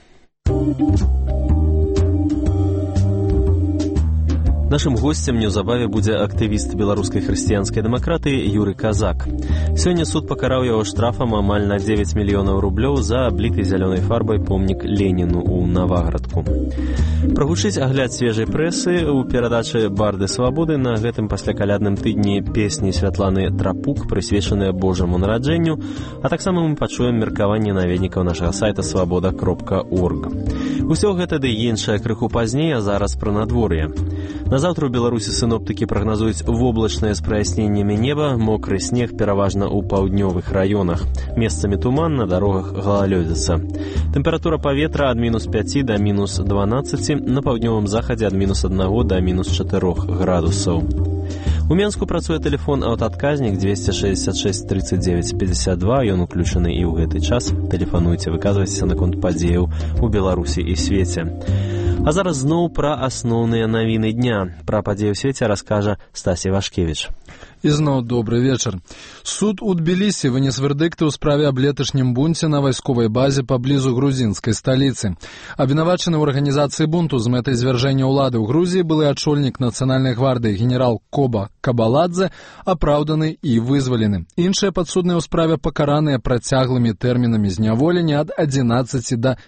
Нашым госцем неўзабаве будзе актывіст беларускай хрысціянскай дэмакратыі Юры Казак. Сёння суд пакараў яго штрафам амаль на 9 мільёнаў рублёў за абліты зялёнай фарбай помнік Леніну ў Наваградку. Прагучыць агляд свежай прэсы ў перадачы «Барды свабоды» на гэтым паслякалядным тыдні песні Святланы Трапук, прысвечаныя Божаму нараджэнню, а таксама мы пачуем меркаванне наведнікаў нашага сайта свабода.орг. Усё гэта ды іншае крыху пазней, а зараз пра надвор'е. Назаўтра ў Беларусі сіноптыкі прагназуюць воблачнае з праясненнямі неба, мокры снег пераважна ў паўднёвых раёнах. Месцамі туман, на дарогах галалёдзіца. Тэмпература паветра ад -5 да -12, на паўднёвым захадзе ад -1 да -4 градусаў. У Менску працуе тэлефон аўтаадказнік 266 39 52, ён уключаны і ў гэты час. Тэлефануйце, выказвайцеся наконт падзеяў у Беларусі і свеце. А зараз зноў пра асноўныя навіны дня. Пра падзеі ў свеце раскажа Стасі Вашкевіч. І зноў добры вечар. Суд у Тбілісі вынес вердыкты ў справе аб леташнім бунце на вайсковай базе паблізу грузінскай сталіцы. Абвінавачаны ў арганізацыі бунту з мэтай звяржэння ўлады ў Грузіі былы ачольнік нацыянальнай гвардыі генерал Коба Кабаладзе апраўданы і вызвалены. Іншыя падсудныя ў справе пакараныя працяглымі тэрмінамі зняволення ад 11 да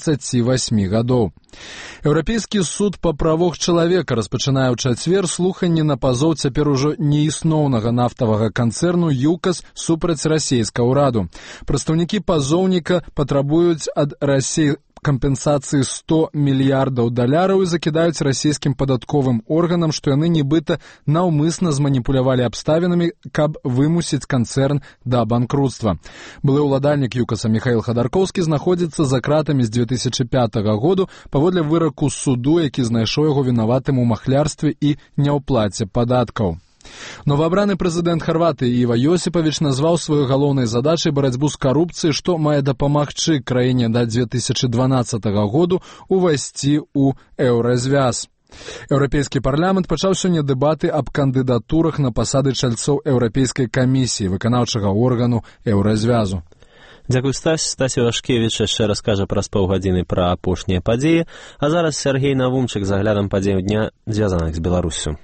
28 гадоў. Еўрапейскі суд па правах чалавека распачынае ў чацвер слуханні на пазоў цяпер ужо неісноўнага нафтавага канцэрну «ЮКОС» супраць расейскага ўраду. Прадстаўнікі пазоўніка патрабуюць ад Расіі кампенсацыі $100 мільярдаў і закідаюць расійскім падатковым органам, што яны нібыта наўмысна зманіпулявалі абставінамі, каб вымусіць канцэрн да банкрутства. Былы ўладальнік «ЮКОСа» Міхаіл Хадаркоўскі знаходзіцца за кратамі з 2005 году паводле выраку суду, які знайшоў яго вінаватым у махлярстве і няўплаце падаткаў. Новаабраны прэзідэнт Харватыі Іва Йосіпавіч назваў сваёй галоўнай задачай барацьбу з карупцыяй, што мае дапамагчы краіне да 2012 году увайсці ў еўразвяз. Еўрапейскі парламент пачаў сёння дэбаты аб кандыдатурах на пасады чальцоў Еўрапейскай камісіі, выканаўчага органу еўразвязу. Дзякуй, Стась. Стасі Вашкевіч яшчэ раскажа праз паўгадзіны пра апошнія падзеі, а зараз Сергей Навумчык з аглядам падзеяў дня, звязаных з Беларуссю.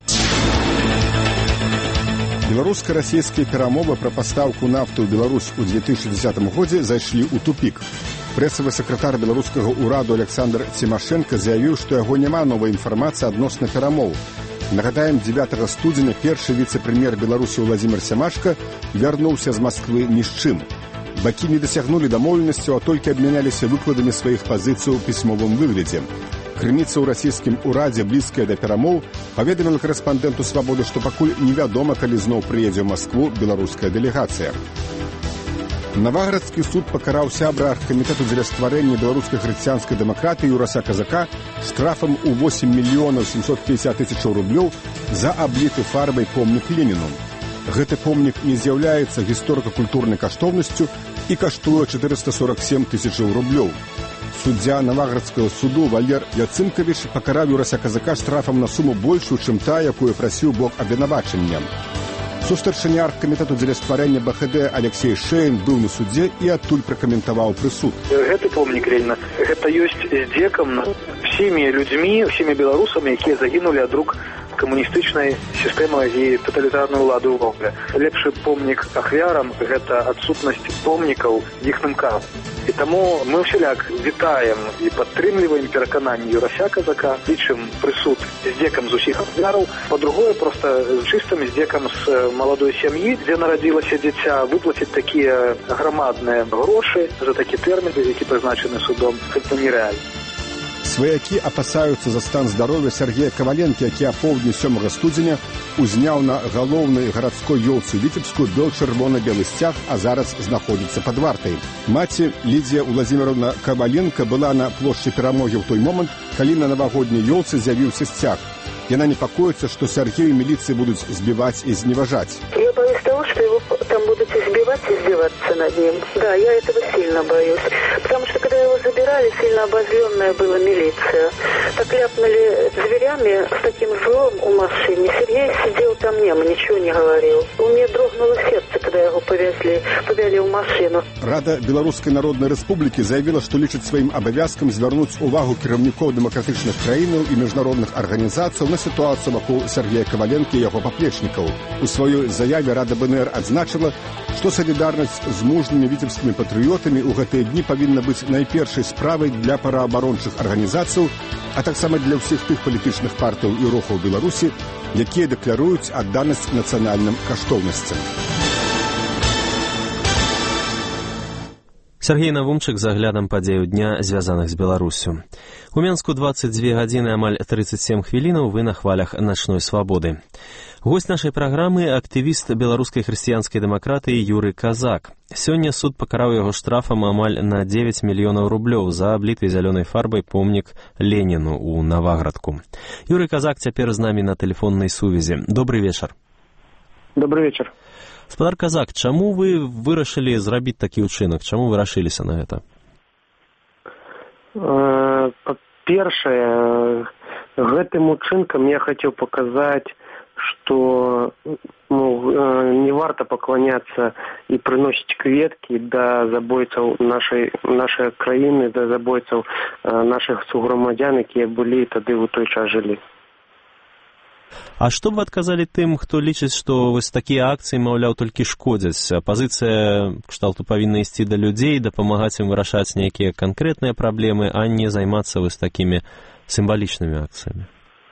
Беларуска-расійскія перамовы пра пастаўку нафты ў Беларусь у 2010 годзе зайшлі ў тупік. Прэсавы сакратар беларускага ўраду Александр Цімашэнка заявіў, што яго няма новай інфармацыі адносна перамоў. Нагадаем, 9 студзеня першы віцэ-прэм'ер Беларусі Владзімір Сямашка вярнуўся з Масквы ні з чым. Бакі не дасягнулі дамоўленасцю, а толькі абмяняліся выкладамі сваіх пазіцый у пісьмовым выглядзе. Крыніца ў расійскім урадзе, блізкая да перамоў, паведаміла корэспандэнту «Свабоды», што пакуль невядома, калі зноў прыедзе ў Маскву беларуская дэлегацыя. Наваградскі суд пакараў сябра аргкамітэту дзеля стварэння беларускай хрысціянскай дэмакратыі Юрася Казака штрафам у 8 мільёнаў 750 тысячаў рублёў за абліты фарбай помнік Леніну. Гэты помнік не з'яўляецца гісторыка-культурнай каштоўнасцю і каштуе 447 тысячаў рублёў. Суддзя Наваградскага суду Валер Яцынкавіч пакараў Юрася Казака штрафам на суму большую, чым та, якую прасіў бок абвінавачання. Сустарчыня аргкамітэту дзеля стварэння БХД Алексей Шейн быў на судзе і адтуль пракаментаваў прысуд. Гэты помнік Леніна, гэта ёсць здзекам над всімі людзьмі, всімі беларусамі, якія загінулі ад рук камуністычнай сістэмы і таталітарнай улады ўвогуле. Лепшы помнік ахвярам – гэта адсутнасць помнікаў іхным карам. І таму мы ўсяляк вітаем і падтрымліваем перакананні Юрася Казака, лічым прысуд здзекам з усіх ахвяраў. Па-другое, проста чыстым здзекам з маладой сям'і, дзе нарадзілася дзіця, выплаціць такія грамадныя грошы за такі тэрмін, які прызначаны судом, гэта нерэальна. Сваякі апасаюцца за стан здароўя Сергея Каваленкі, які апоўдні 7 студзеня узняў на галоўнай гарадской ёлцы Віцебску бел-чырвона-белы сцяг, а зараз знаходзіцца пад вартай. Маці Лідзія Уладзіміровна Каваленка была на плошчы Перамогі ў той момант, калі на навагодняй ёлцы з'явіўся сцяг. Яна непакоится, что Сергею милиции будут сбивать и изневажать. Я боюсь того, что его там будут избивать и издеваться над ним. Да, я этого сильно боюсь. Потому что когда его забирали, сильно обозленная была милиция. Так ляпнули зверями с таким злом у машины. Сергей сидел там немо, ничего не говорил. У меня дрогнуло сердце, когда его повели в машину. Рада Белорусской Народной Республики заявила, что лічыць своим обовязком звернуть увагу кіраўнікоў демократичных краінаў и международных организаций на ситуацию вакол Сергея Каваленкі и яго паплечнікаў. У сваёй заяве Рада БНР адзначыла, што салідарнасць з мужнымі віцебскімі патрыётамі ў гэтыя дні павінна быць найпершай справай для параабарончых арганізацый, а таксама для ўсіх тых палітычных партыяў і рухаў Беларусі, якія дэкларуюць адданасць нацыянальным каштоўнасцям. Сергей Навумчык з аглядам падзеяў дня, звязаных з Беларусю. У Менску 22 гадзіны амаль 37 хвілінаў вы на хвалях начной свабоды. Гость нашай праграмы – актывіст беларускай хрысціянскай дэмакратыі Юры Казак. Сёння суд пакараў яго штрафам амаль на 9 мільёнаў рублёў за абліты зялёнай фарбай помнік Леніну ў Наваградку. Юры Казак цяпер з намі на тэлефоннай сувязі. Добрый вечар. Добрый вечар. Спадар Казак, чаму вы вырашылі зрабіць такі ўчынак? Чаму вы рашыліся на гэта? Па-першае, гэтым учынкам я хацеў паказаць, што не варта пакланяцца і прыносіць кветкі да забойцаў нашай краіны, да забойцаў нашых суграмадзян, якія былі тады ў той час жылі. А што б вы адказалі тым, хто лічыць, што вось такія акцыі, маўляў, толькі шкодзяць? Пазіцыя кшталту павінна ісці да людзей, дапамагаць ім вырашаць нейкія канкрэтныя праблемы, а не займацца вось такімі сімвалічнымі акцыямі.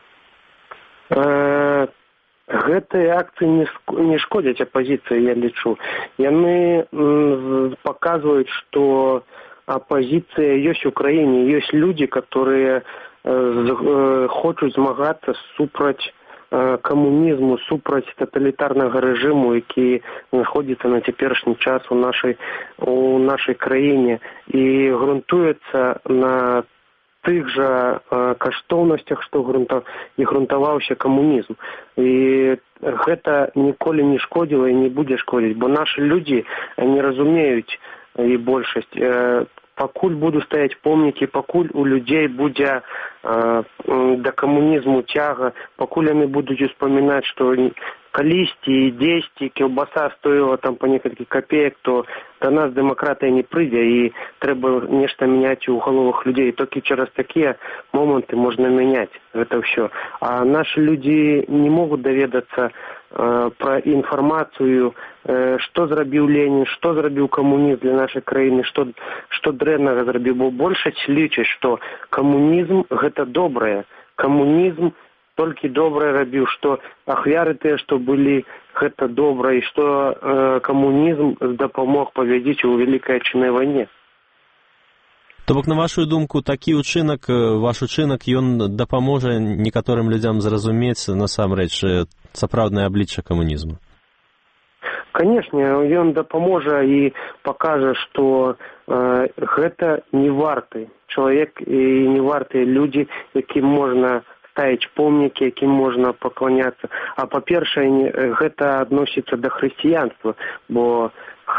Гэтыя акцыі не шкодзяць апазіцыі, я лічу. Яны паказваюць, што апазіцыя ёсць у краіне, ёсць людзі, которые хочуць змагацца супраць камунізму, супраць таталітарнага рэжыму, які знаходзіцца на цяперашні час у нашай краіне і грунтуецца на тых жа каштоўнасцях, што і грунтаваўся камунізм. І гэта ніколі не шкодзіла і не будзе шкодзіць, бо нашы людзі не разумеюць, і большасць, пакуль буду стаяць помнікі, пакуль у людзей будзе да камунізму цяга, пакуль яны будуць успамінаць, што калісьці і дзесьці кілбаса стоіла там па некалькі капеек, то да нас дэмакратыя не прыйдзе і трэба нешта мяняць у галовах людзей. Толькі через такія моманты можна мяняць гэта ўсё. А нашы людзі не могуць даведацца пра інфармацыю, што зрабіў Ленін, што зрабіў камунізм для нашай краіны, што дрэннага зрабіў, бо большасць лічыць, што камунізм гэта добрае. Камунізм толькі добрае рабіў, што ахвяры тыя, што былі, гэта добра, і што камунізм дапамог павядзіць у Вялікай Адчыннай вайне. То бок, на вашу думку, такі ўчынак, ваш учынак, ён дапаможа некаторым людзям зразумець насамрэч сапраўднае аблічча камунізму? Конечно, ён дапаможа і пакажа, што гэта не варты чалавек і не вартыя людзі, якім можна ставіць помнікі, якім можна пакланяцца. А па-першае, гэта адносіцца да хрысціянства, бо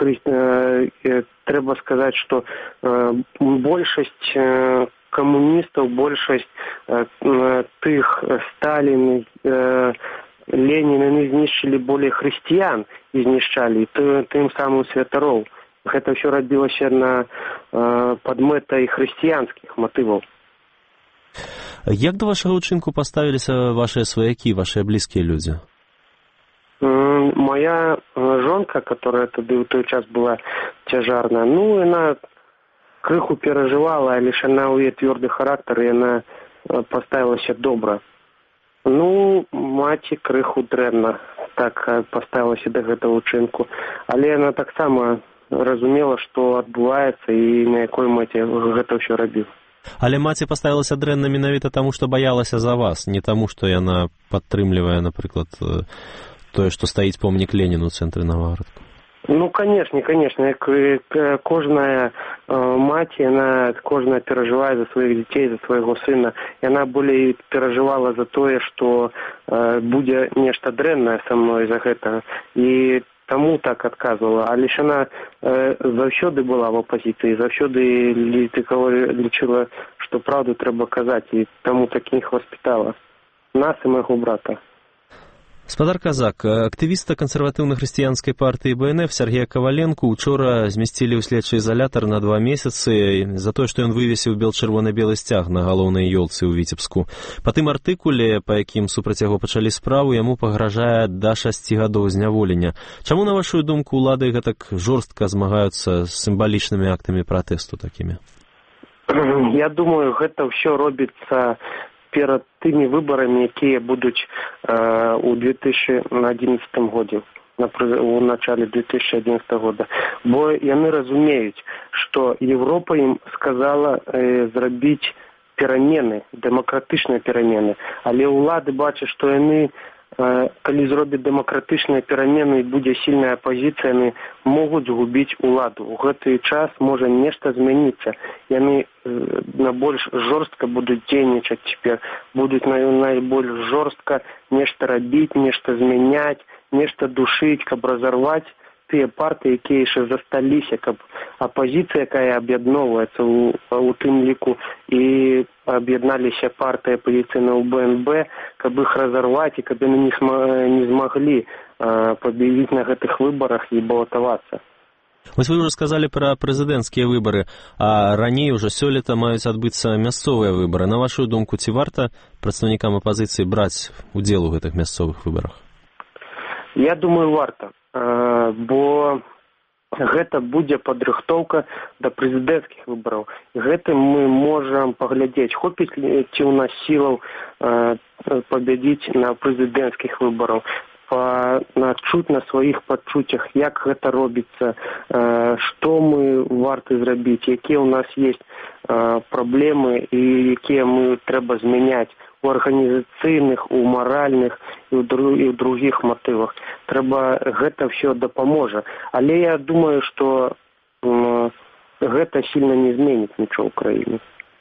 трэба сказаць, што большасць камуністаў, большасць тых Сталін, Ленін, яны знішчылі болей хрысціян і знішчалі, тым самым святароў. Гэта ўсё рабілася на падмэтай хрысціянскіх матываў. Як да вашага ўчынку паставіліся вашыя сваякі, вашыя блізкія людзі? Моя жонка, которая тады ў той час была цяжарная, яна крыху перажывала, але ж яна ў яе твёрды характар, і яна паставілася добра. Маці крыху дрэнна так паставілася да гэтага ўчынку. Але яна таксама разумела, што адбываецца і на якой мэце гэта ўсё рабіла. Але маці паставілася дрэнна менавіта таму, што баялася за вас, не таму, што яна падтрымлівае, напрыклад, тое, што стаіць помнік Леніну ў цэнтры Новагарадка. Конечно. Кожная маці, кожная перажывае за сваіх дзяцей, за свайго сына. Яна болей перажывала за тое, што будзе нешта дрэннае са мной за гэта. І таму так адказвала. Але ж яна заўсёды была в апазіцыі, заўсёды лічыла, што праўду трэба казаць, і таму такіх воспитала. Нас і майго брата. Спадар Казак, актывіста кансерватыўна-хрысціянскай партыі БНФ Сергея Каваленку учора змясцілі ў следчы изалятар на 2 месяцы за тое, што ён вывесіў бел-чырвона-белы сцяг на галоўнай ёлцы ў Віцебску. Па тым артыкуле, па якім супраць яго пачалі справу, яму пагражае да 6 гадоў зняволення. Чаму, на вашу думку, улады гэтак жорстка змагаюцца з сімвалічнымі актамі пратэсту такімі? Я думаю, гэта ўсё робіцца перад тымі выбарамі, якія будуць у 2011 годзе, у начале 2011 года. Бо яны разумеюць, што Европа ім сказала зрабіць перамены, дэмакратычныя перамены. Але ўлады бачаць, што яны, калі зробяць дэмакратычныя перамены і будзе сільная апазіцыя, яны могуць згубіць уладу. У гэты час можа нешта змяніцца. Яны найбольш жорстка будуць дзейнічаць цяпер, будуць найбольш жорстка нешта рабіць, нешта змяняць, нешта душыць, каб разарваць тыя партыі, якія яшчэ засталіся, каб апазіцыя, якая аб'ядноўваецца у тым ліку, і аб'ядналіся партыі апазіцыйныя ў БНБ, каб іх разарваць і каб яны не змаглі пабедзіць на гэтых выбарах і балатавацца. Вось вы ўжо сказалі пра прэзідэнцкія выбары, а раней ужо сёлета маюць адбыцца мясцовыя выбары. На вашу думку, ці варта прадстаўнікам апазіцыі браць удзел у гэтых мясцовых выбарах? Я думаю, варта, бо гэта будзе падрыхтоўка да прэзідэнцкіх выбараў. І гэтым мы можам паглядзець, хопіць ці ў нас сілаў пабедзіць на прэзідэнцкіх выбараў, начуць на сваіх пачуццях, як гэта робіцца, што мы варты зрабіць, якія ў нас ёсць праблемы і якія мы трэба змяняць у арганізацыйных, у маральных і ў другіх матывах. Гэта ўсё дапаможа. Але я думаю, што гэта сильна не зменіць нічого ў краіне.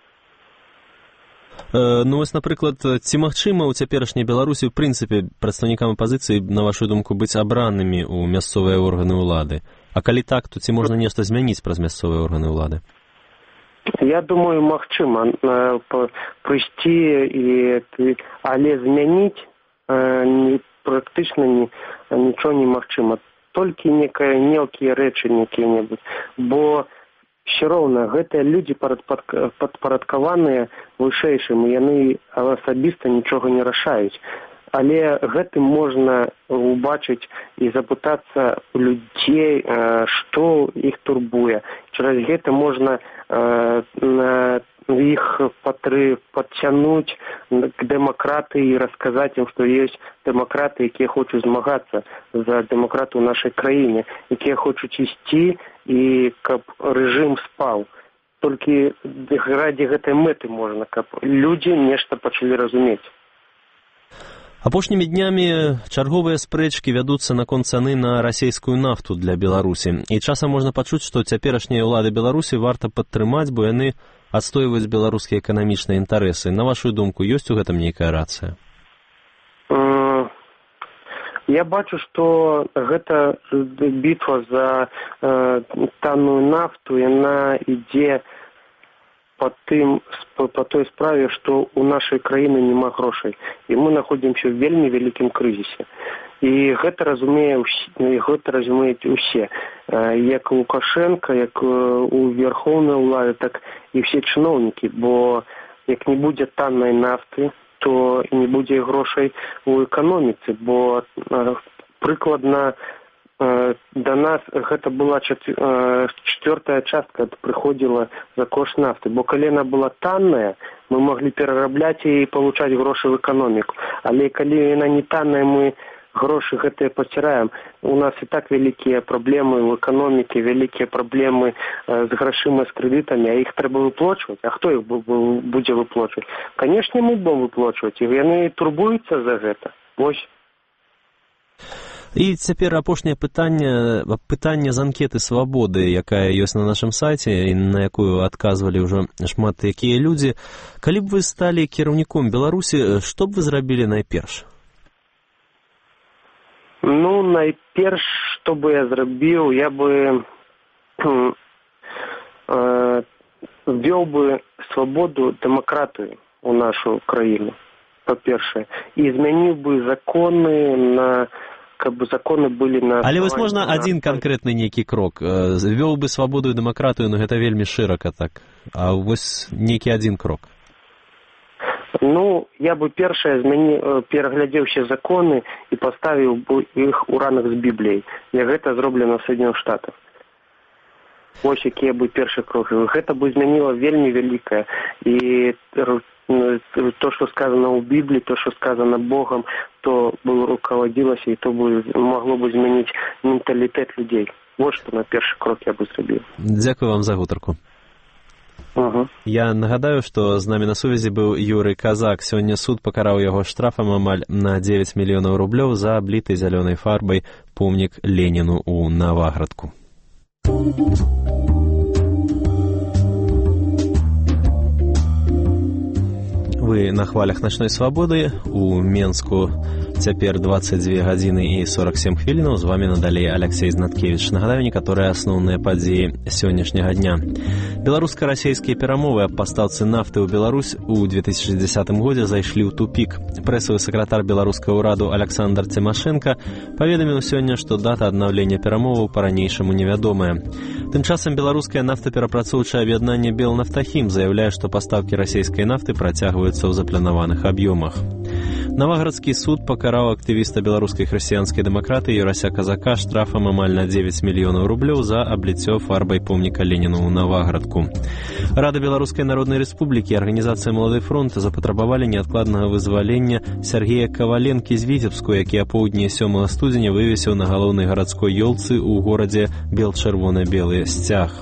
Вось, напрыклад, ці магчыма ў цяперашняй Беларусі ў прынцыпе прадстаўнікам апазіцыі, на вашу думку, быць абранымі ў мясцовыя органы ўлады? А калі так, то ці можна нешта змяніць праз мясцовыя органы ўлады? Я думаю, магчыма прыйсці, але змяніць практычна нічого немагчыма. Толькі некія рэчы якія-небудзь, бо все роўна гэтыя людзі падпарадкаваныя вышэйшым, і яны асабіста нічога не рашаюць. Але гэтым можна убачыць і запытацца у людзей, што іх турбуе. Через гэта можна іх падцянуць к дэмакратыі і расказаць ім, што ёсць дэмакраты, якія хочуць змагацца за дэмакратыю ў нашай краіне, якія хочуць ісці і каб рэжым спаў. Толькі раді гэтай мэты можна, каб людзі нешта пачалі разумець. Апошнімі днямі чарговыя спрэчкі вядуцца наконт цаны на расійскую нафту для Беларусі. І часам можна пачуць, што цяперашнія ўлады Беларусі варта падтрымаць, бо яны адстойваюць беларускія эканамічныя інтарэсы. На вашу думку, ёсць у гэтым нейкая рацыя? Я бачу, што гэта бітва за танную нафту, яна ідзе по той справе, што у нашай краіны няма грошай. І мы находзімся ў вельмі вялікім крызісе. І гэта разумеюць усе. Як Лукашенко, як у верхоўнай улады, так і все чыноўнікі. Бо як не будзе таннай нафты, то і не будзе грошай у эканоміцы. Бо прыкладна до нас гэта была чвёртая частка прыходзіла за кошт нафты, бо калі яна была танная, мы маглі перарабляць і получаць грошы ў эканоміку. Але калі яна не танная, мы грошы гэтыя паціраем. У нас і так вялікія праблемы ў эканоміке, вялікія праблемы з грашыма, з крэдытамі, а іх трэба выплачваць. А хто іх будзе выплачваць? Канешне, мы будзем выплачваць, і яны турбуюцца за гэта. Вось. І цяпер апошняе пытанне з анкеты «Свабоды», якая ёсць на нашым сайце і на якую адказвалі ўжо шмат якія людзі. Калі б вы сталі кіраўніком Беларусі, што б вы зрабілі найперш? Ну, найперш, што бы я зрабіў, я бы ввёў бы свабоду, дэмакратыю ў нашу краіну, па-першае, і змяніў бы законы на... каб законы былі на... Але вось можна адзін канкрэтны нейкі крок. Вёў бы свабоду і дэмакратыю, но гэта вельмі шырака так. А вось нейкі адзін крок. Ну, я бы першае пераглядзеў усе законы і паставіў бы іх у ранах з Бібліяй. Як гэта зроблена ў Соединёных Штатах. Вось якія бы першы крок. Гэта бы змяніла вельмі вялікае. І то, что сказано в Библии, то, что сказано Богом, то бы руководилось, и то бы могло бы изменить менталитет людей. Вот что на первый крок я бы зрабіў. Дзякую вам за гутарку. Я нагадаю, што з намі на сувязі быў Юрый Казак. Сёння суд пакараў яго штрафам амаль на 9 мільёнаў рублёў за абліты зялёнай фарбай помнік Леніну ў Наваградку. Вы на хвалях начной свабоды. У Менску цяпер 22 гадзіны і 47 хвілінаў. З вами надалей Алексей Знаткевич. Нагадаю некаторыя асноўныя падзеі сённяшняга дня. Беларуска-расійскія перамовы аб пастаўцы нафты ў Беларусь у 2010 годзе зайшлі ў тупік. Прэсавы сакратар беларускага ўраду Александр Цімашенка паведаміў сёння, што дата аднаўлення перамоваў па-ранейшаму невядомая. Тым часам беларускае нафтаперапрацоўчае аб'яднанне «Белнафтахім» заяўляе, што пастаўкі расійскай нафты працягваюцца ў запланаваных аб'ёмах. Наваградскі суд пакараў актывіста беларускай хрысціянскай дэмакраты Юрася Казака штрафам амаль на 9 мільёнаў рублёў за абліццё фарбай помніка Леніну ў Наваградку. Рада Беларускай Народнай Рэспублікі і арганізацыя «Малады фронт» запатрабавалі неадкладнага вызвалення Сергея Каваленкі з Віцебску, які апоўдні 7 студзеня вывесіў на галоўнай гарадской ёлцы ў горадзе бел-чырвона-белы сцяг.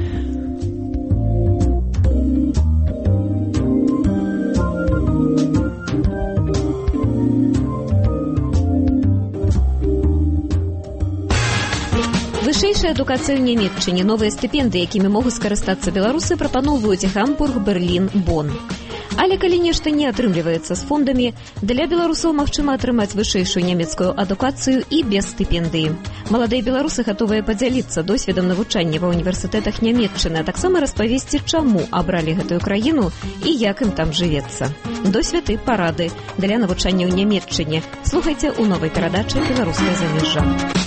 Вышэйшая адукацыя ў Нямецчыне. Новыя стыпендыі, якімі могуць скарыстацца беларусы, прапаноўваюць Гамбург, Берлін, Бон. Але калі нешта не атрымліваецца з фондамі, для беларусаў магчыма атрымаць вышэйшую нямецкую адукацыю і без стыпендыі. Маладыя беларусы гатовыя падзяліцца досведам навучання ва ўніверсітэтах Нямецчыны, а таксама распавесці, чаму абралі гэтую краіну і як ім там жывецца. Досвед і парады для навучання ў Нямецчыне слухайце ў новай перадачы «Беларускае замежжа».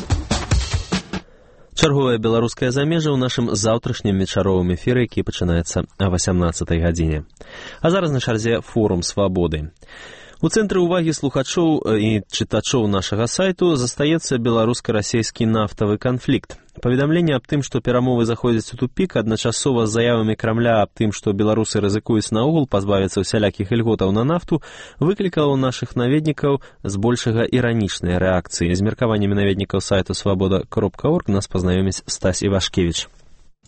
Чарговае беларускае замежжа ў нашым заўтрашнім вечаровым эфіры, які пачынаецца о 18 гадзіне. А зараз на чарзе форум свабоды. У цэнтры ўвагі слухачоў і чытачоў нашага сайту застаецца беларуска-расійскі нафтавы канфлікт. Паведамленне аб тым, што перамовы заходзяць у тупік, адначасова з заявамі Крамля аб тым, што беларусы рызыкуюць наогул пазбавіцца ўсялякіх ільготаў на нафту, выклікала ў нашых наведнікаў збольшага іранічныя рэакцыі. З меркаваннямі наведнікаў сайту свабода.орг нас пазнаёміць Стась Івашкевіч.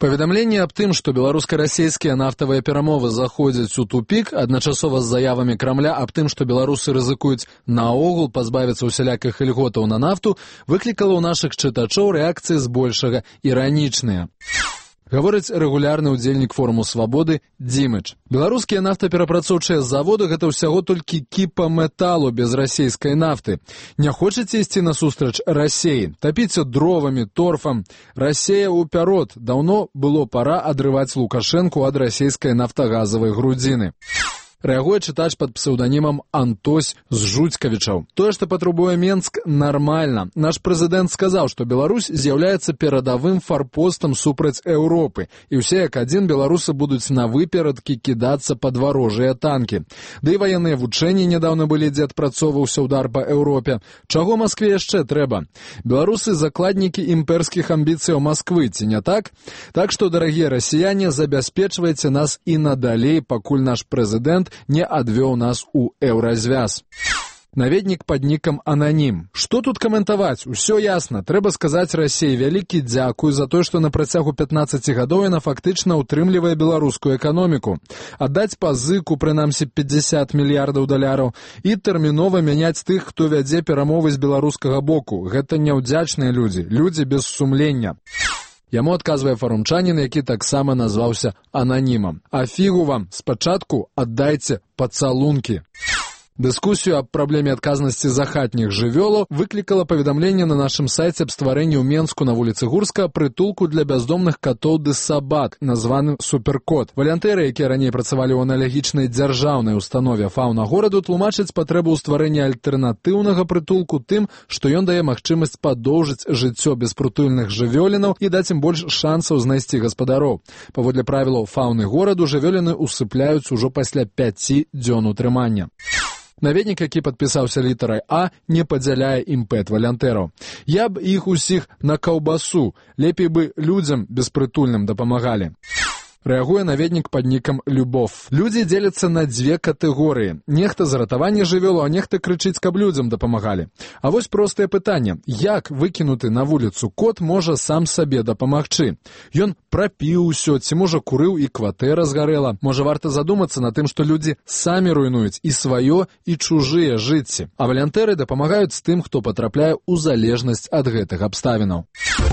Паведамленне аб тым, што беларуска-расійскія нафтавыя перамовы заходзяць у тупік, адначасова з заявамі Крамля аб тым, што беларусы рызыкуюць наогул пазбавіцца ўсялякіх ільготаў на нафту, выклікала ў нашых чытачоў рэакцыі збольшага іранічныя. Гаворыць рэгулярны ўдзельнік форуму «Свабоды» Дзімыч. Беларускія нафтаперапрацоўчыя заводы – гэта ўсяго толькі кіпа металу без расійскай нафты. Не хочаце ісці насустрач Расеі? Тапіце дровамі, торфам. Расея ўпярод. Даўно было пара адрываць Лукашэнку ад расійскай нафтагазавай грудзіны. Рэагуе чытач пад псеўданімам Антось з Жуцькавічаў. Тое, што патрабуе Менск, нармальна. Наш прэзідэнт сказаў, што Беларусь з'яўляецца перадавым фарпостам супраць Еўропы, і ўсе як адзін беларусы будуць на выперадкі кідацца пад варожыя танкі. Да і ваенныя вучэнні нядаўна былі, дзе адпрацоўваўся ўдар па Еўропе. Чаго Маскве яшчэ трэба? Беларусы закладнікі імперскіх амбіцыяў Масквы, ці не так? Так што, дарагія расіяне, забяспечвайце нас і надалей, пакуль наш прэзідэнт не адвёў нас у еўразвяз. Наведнік пад нікам Ананім. Што тут каментаваць? Усё ясна. Трэба сказаць Расіі вялікі дзякуй за тое, што на працягу 15 гадоў яна фактычна ўтрымлівае беларускую эканоміку. Аддаць пазыку, прынамсі, 50 мільярдаў даляраў і тэрмінова мяняць тых, хто вядзе перамовы з беларускага боку. Гэта няўдзячныя людзі, людзі без сумлення. Яму адказвае форумчанін, які таксама назваўся Ананімам. А фігу вам, спачатку аддайце пацалункі. Дыскусію аб праблеме адказнасці за хатніх жывёлаў выклікала паведамленне на нашым сайце аб стварэнні ў Менску на вуліцы Гурска прытулку для бяздомных катоў ды сабак, названым «Суперкот». Валянтэры, якія раней працавалі ў аналагічнай дзяржаўнай установе «Фаўна гораду», тлумачаць патрэбу ў стварэнні альтэрнатыўнага прытулку тым, што ён дае магчымасць падоўжыць жыццё беспрытульных жывёлінаў і даць ім больш шансаў знайсці гаспадароў. Паводле правілаў «Фаўны гораду» жывёліны усыпляюць ужо пасля 5 дзён утрымання. Наведнік, які падпісаўся літарай «А», не падзяляе імпэт валянтэраў. Я б іх усіх на каўбасу. Лепей бы людзям беспрытульным дапамагалі. Рэагуе наведнік пад нікам Любов. Людзі дзеляцца на дзве катэгорыі. Нехта за ратаванне жывёлаў, а нехта крычыць, каб людзям дапамагалі. А вось простае пытанне. Як выкінуты на вуліцу кот можа сам сабе дапамагчы? Ён прапіў усё, ці можа курыў і кватэра згарэла. Можа варта задумацца на тым, што людзі самі руйнуюць і сваё, і чужыя жыцці. А валянтэры дапамагаюць тым, хто патрапляе ў залежнасць ад гэтых абставінаў.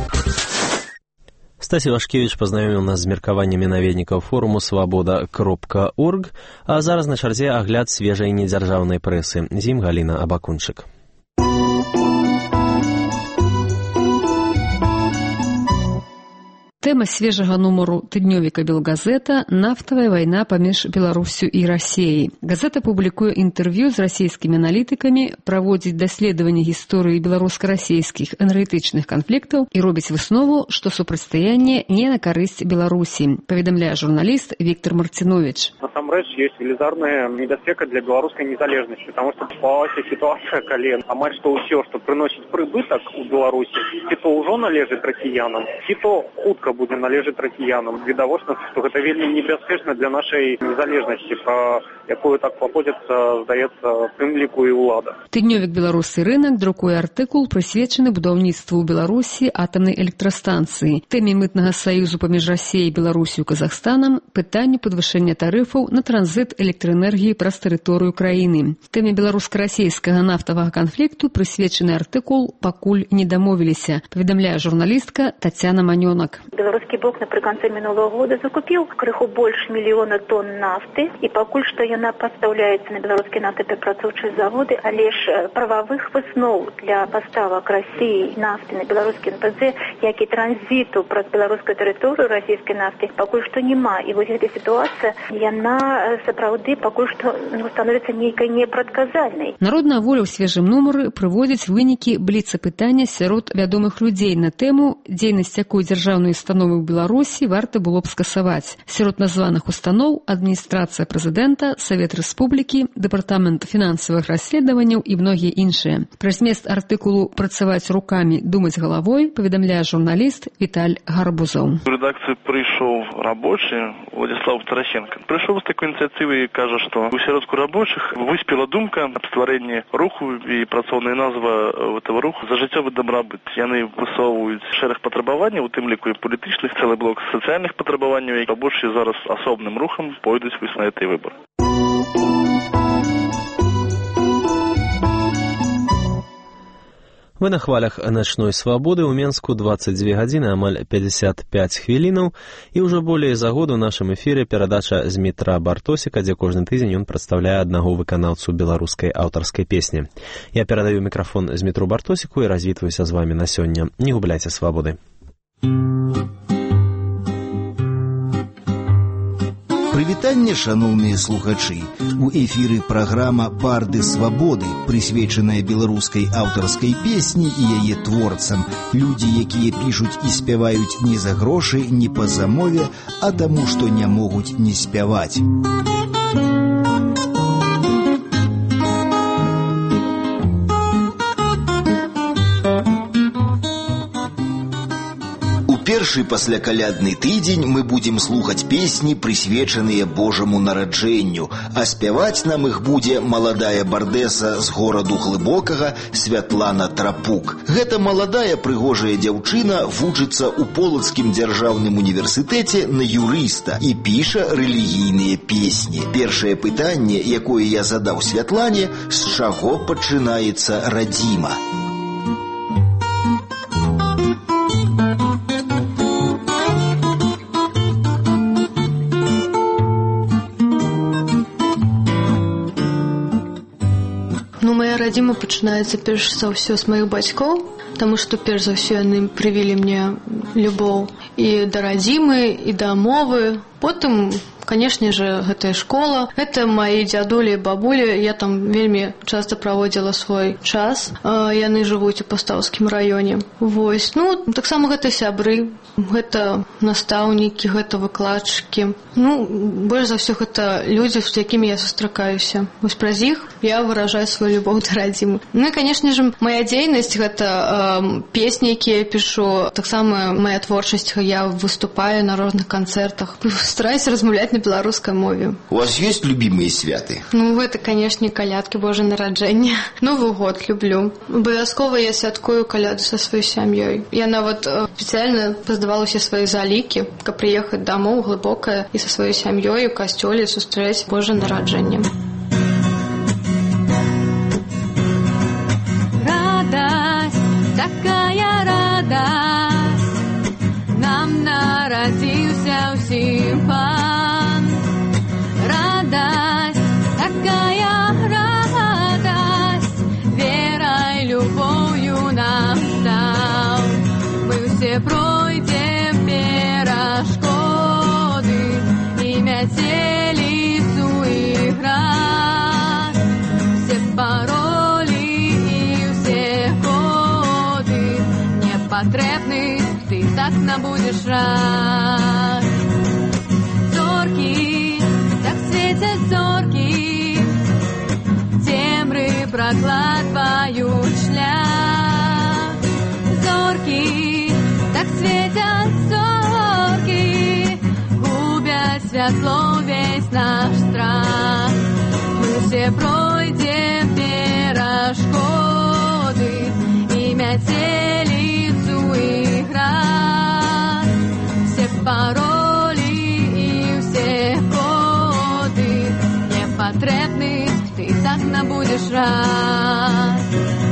Стасі Вашкевіч пазнаёміў нас з меркаваннямі наведнікаў форуму «Свабода.орг», а зараз на чарзе агляд свежай недзяржаўнай прэсы. З ім Галіна Абакунчык. Тэма свежага нумару тыднёвіка «Белгазета» – нафтавая вайна паміж Беларуссю і Расіяй. Газета публікуе інтэрв'ю з расійскімі аналітыкамі, праводзіць даследаванне гісторыі беларуска-расійскіх энергетычных канфліктаў і робіць выснову, што супрацьстаянне не на карысць Беларусі, паведамляе журналіст Віктор Марцінович. Насамрэч, ёсць велізарная небяспека для беларускай незалежнасці, таму што склалася сітуацыя, калі амаль што ўсё, што прыносіць прыбытак у Беларусі, ці то ўжо належыць расіянам, ці то хутка будзе належыць расіянам. Відавочна, што гэта вельмі небяспечна для нашай незалежнасці, па якую так паходзяцца, здаецца, в тым ліку і ўлада. Тыднёвік «Беларусі рынак» друкуе артыкул, прысвечаны будаўніцтву ў Беларусі атамнай электрастанцыі, тэме мытнага саюзу паміж Расіяй, Беларусю і Казахстанам, пытанню падвышэння тарыфаў на транзіт электраэнергіі праз тэрыторыю краіны. Тэме беларуска-расійскага нафтавага канфлікту прысвечаны артыкул «Пакуль не дамовіліся», паведамляе журналістка Тацяна Манёнак. Беларускі бок напрыканцы мінулого года закупіў крыху больш 1 мільёна тонн нафты, і пакуль што яна пастаўляецца на беларускія нафтаперапрацоўчыя заводы, але ж прававых высноў для паставак Расіі нафты на беларускі НПЗ, як і транзіту праз беларускую тэрыторыю расійскай нафты, пакуль што няма. І вось гэта сітуацыя, яна сапраўды пакуль што становіцца нейкай непрадказальнай. Народная воля ў свежым нумары прыводзіць вынікі бліцапытання сярод вядомых людзей на тэму, дзейнасць якой дзяржаўнай установы ў Беларусі варта было б скасаваць. Сярод названых устаноў адміністрацыя прэзідэнта, Савет Рэспублікі, Дэпартамент фінансавых расследаванняў і многія іншыя. Пра змест артыкулу «Працаваць рукамі, думаць галавой» паведамляе журналіст Віталь Гарбузаў. У рэдакцыю прыйшоў рабочы Владислав Тарасенко. Прыйшоў з такой ініцыятывай і кажа, што у сяродку рабочых выспела думка аб стварэнні руху, і працоўная назва этого руху «За жыццёвы дабрабыт». Яны высоўваюць шэраг патрабаванняў, у тым ліку і палітычных, цэлы блок сацыяльных патрабаванняў, і рабочыя зараз асобным рухам пойдуць вось на гэты выбор. Вы на хвалях начной свабоды. У Менску 22 гадзіны, амаль 55 хвілінаў. І ўжо болей за год у нашым эфіры перадача з Дмітра Бартосіка, дзе кожны тыдзень ён прадстаўляе аднаго выканаўцу беларускай аўтарскай песні. Я перадаю мікрафон Дмітру Бартосіку і развітваюся з вамі на сёння. Не губляйце свабоды. Прывітанне, шаноўныя слухачы. У эфіры праграма «Барды свабоды», прысвечаная беларускай аўтарскай песні і яе творцам. Людзі, якія пішуць і спяваюць не за грошы, не па замове, а таму, што не могуць не спяваць. Першы паслякалядны тыдзень мы будзем слухаць песні, прысвечаныя Божаму нараджэнню, а спяваць нам іх будзе маладая бардэса з гораду Глыбокага Святлана Трапук. Гэта маладая прыгожая дзяўчына вучыцца ў Полацкім дзяржаўным універсітэце на юрыста і піша рэлігійныя песні. Першае пытанне, якое я задаў Святлане, з чаго пачынаецца радзіма? Радзіма пачынаецца перш за ўсё з маіх бацькоў, таму што перш за ўсё яны прывілі мне любоў і да радзімы, і да мовы. Потым, канешне же, гэта школа, гэта мои дзядулі і бабулі, я там вельмі часта праводзіла свой час. Яны жывуць у Пастаўскім раёне. Вось, таксама гэта сябры, гэта настаўнікі, гэта выкладчыкі. Больш за ўсё гэта людзі, з якімі я сустракаюся. Вось праз іх я выражаю сваю любоў да радзімы. І, канешне же, моя дзейнасць гэта песні, якія я пішу, таксама моя творчасць, я выступаю на розных канцэртах. Стараюся размаўляць на беларускай мове. У вас ёсць любімыя святы? Гэта, канешне, калядкі Божае нараджэння. Новы год люблю. Абавязкова я святкую каляду са сваёй сям'ёй. Я нават спецыяльна паздавала ўсе свае залікі, каб прыехаць дамоў глыбокае і са сваёй сям'ёй у касцёле сустрэць Божае нараджэнне. Радасць, такая радасць, нам нарадзіўся ўсім пан. Радасць, такая радасць, верай, любоўю нам стаў. Мы ўсе пройдзем перашкоды і мяцеліцу і град. Все паролі і ўсе коды непатрэбны, ты так набудзеш рад. Зоркі, так светят зоркі, цемры прокладывают шлях. Зоркі, так светят зоркі, губят святло весь наш страх. Мы все пройдем перашкоды і мяцеліцу і град. Все пароли і все коды непотребны, ты так набудешь рад.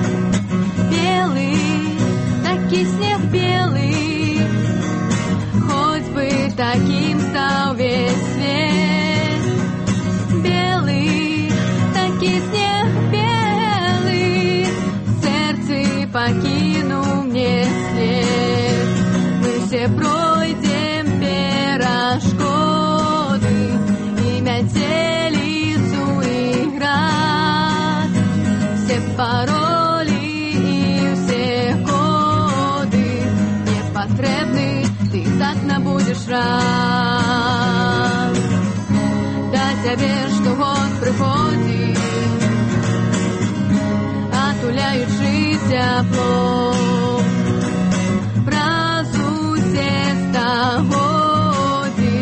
Белый, таки снег белый, хоть бы таким стал весь свет. Белый, таки снег белый, сердце покинул мне след. Мы все пройдем перашкоды і мяцеліцу і град. Все пароли і все коды непотребны, ты так набудешь рад. Да цябе штогод прыходзіць, атуляючы цяпло. Праз усе стагоддзі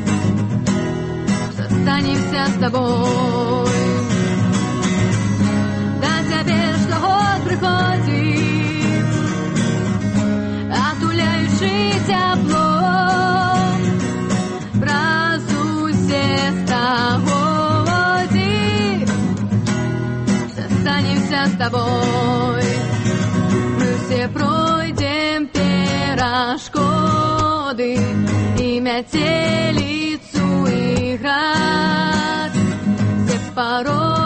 застанемся з табой. Да цябе штогод прыходзіць, атуляючы цяпло. тобой. Мы все пройдем перешкоды и метелицу, и град. Все порой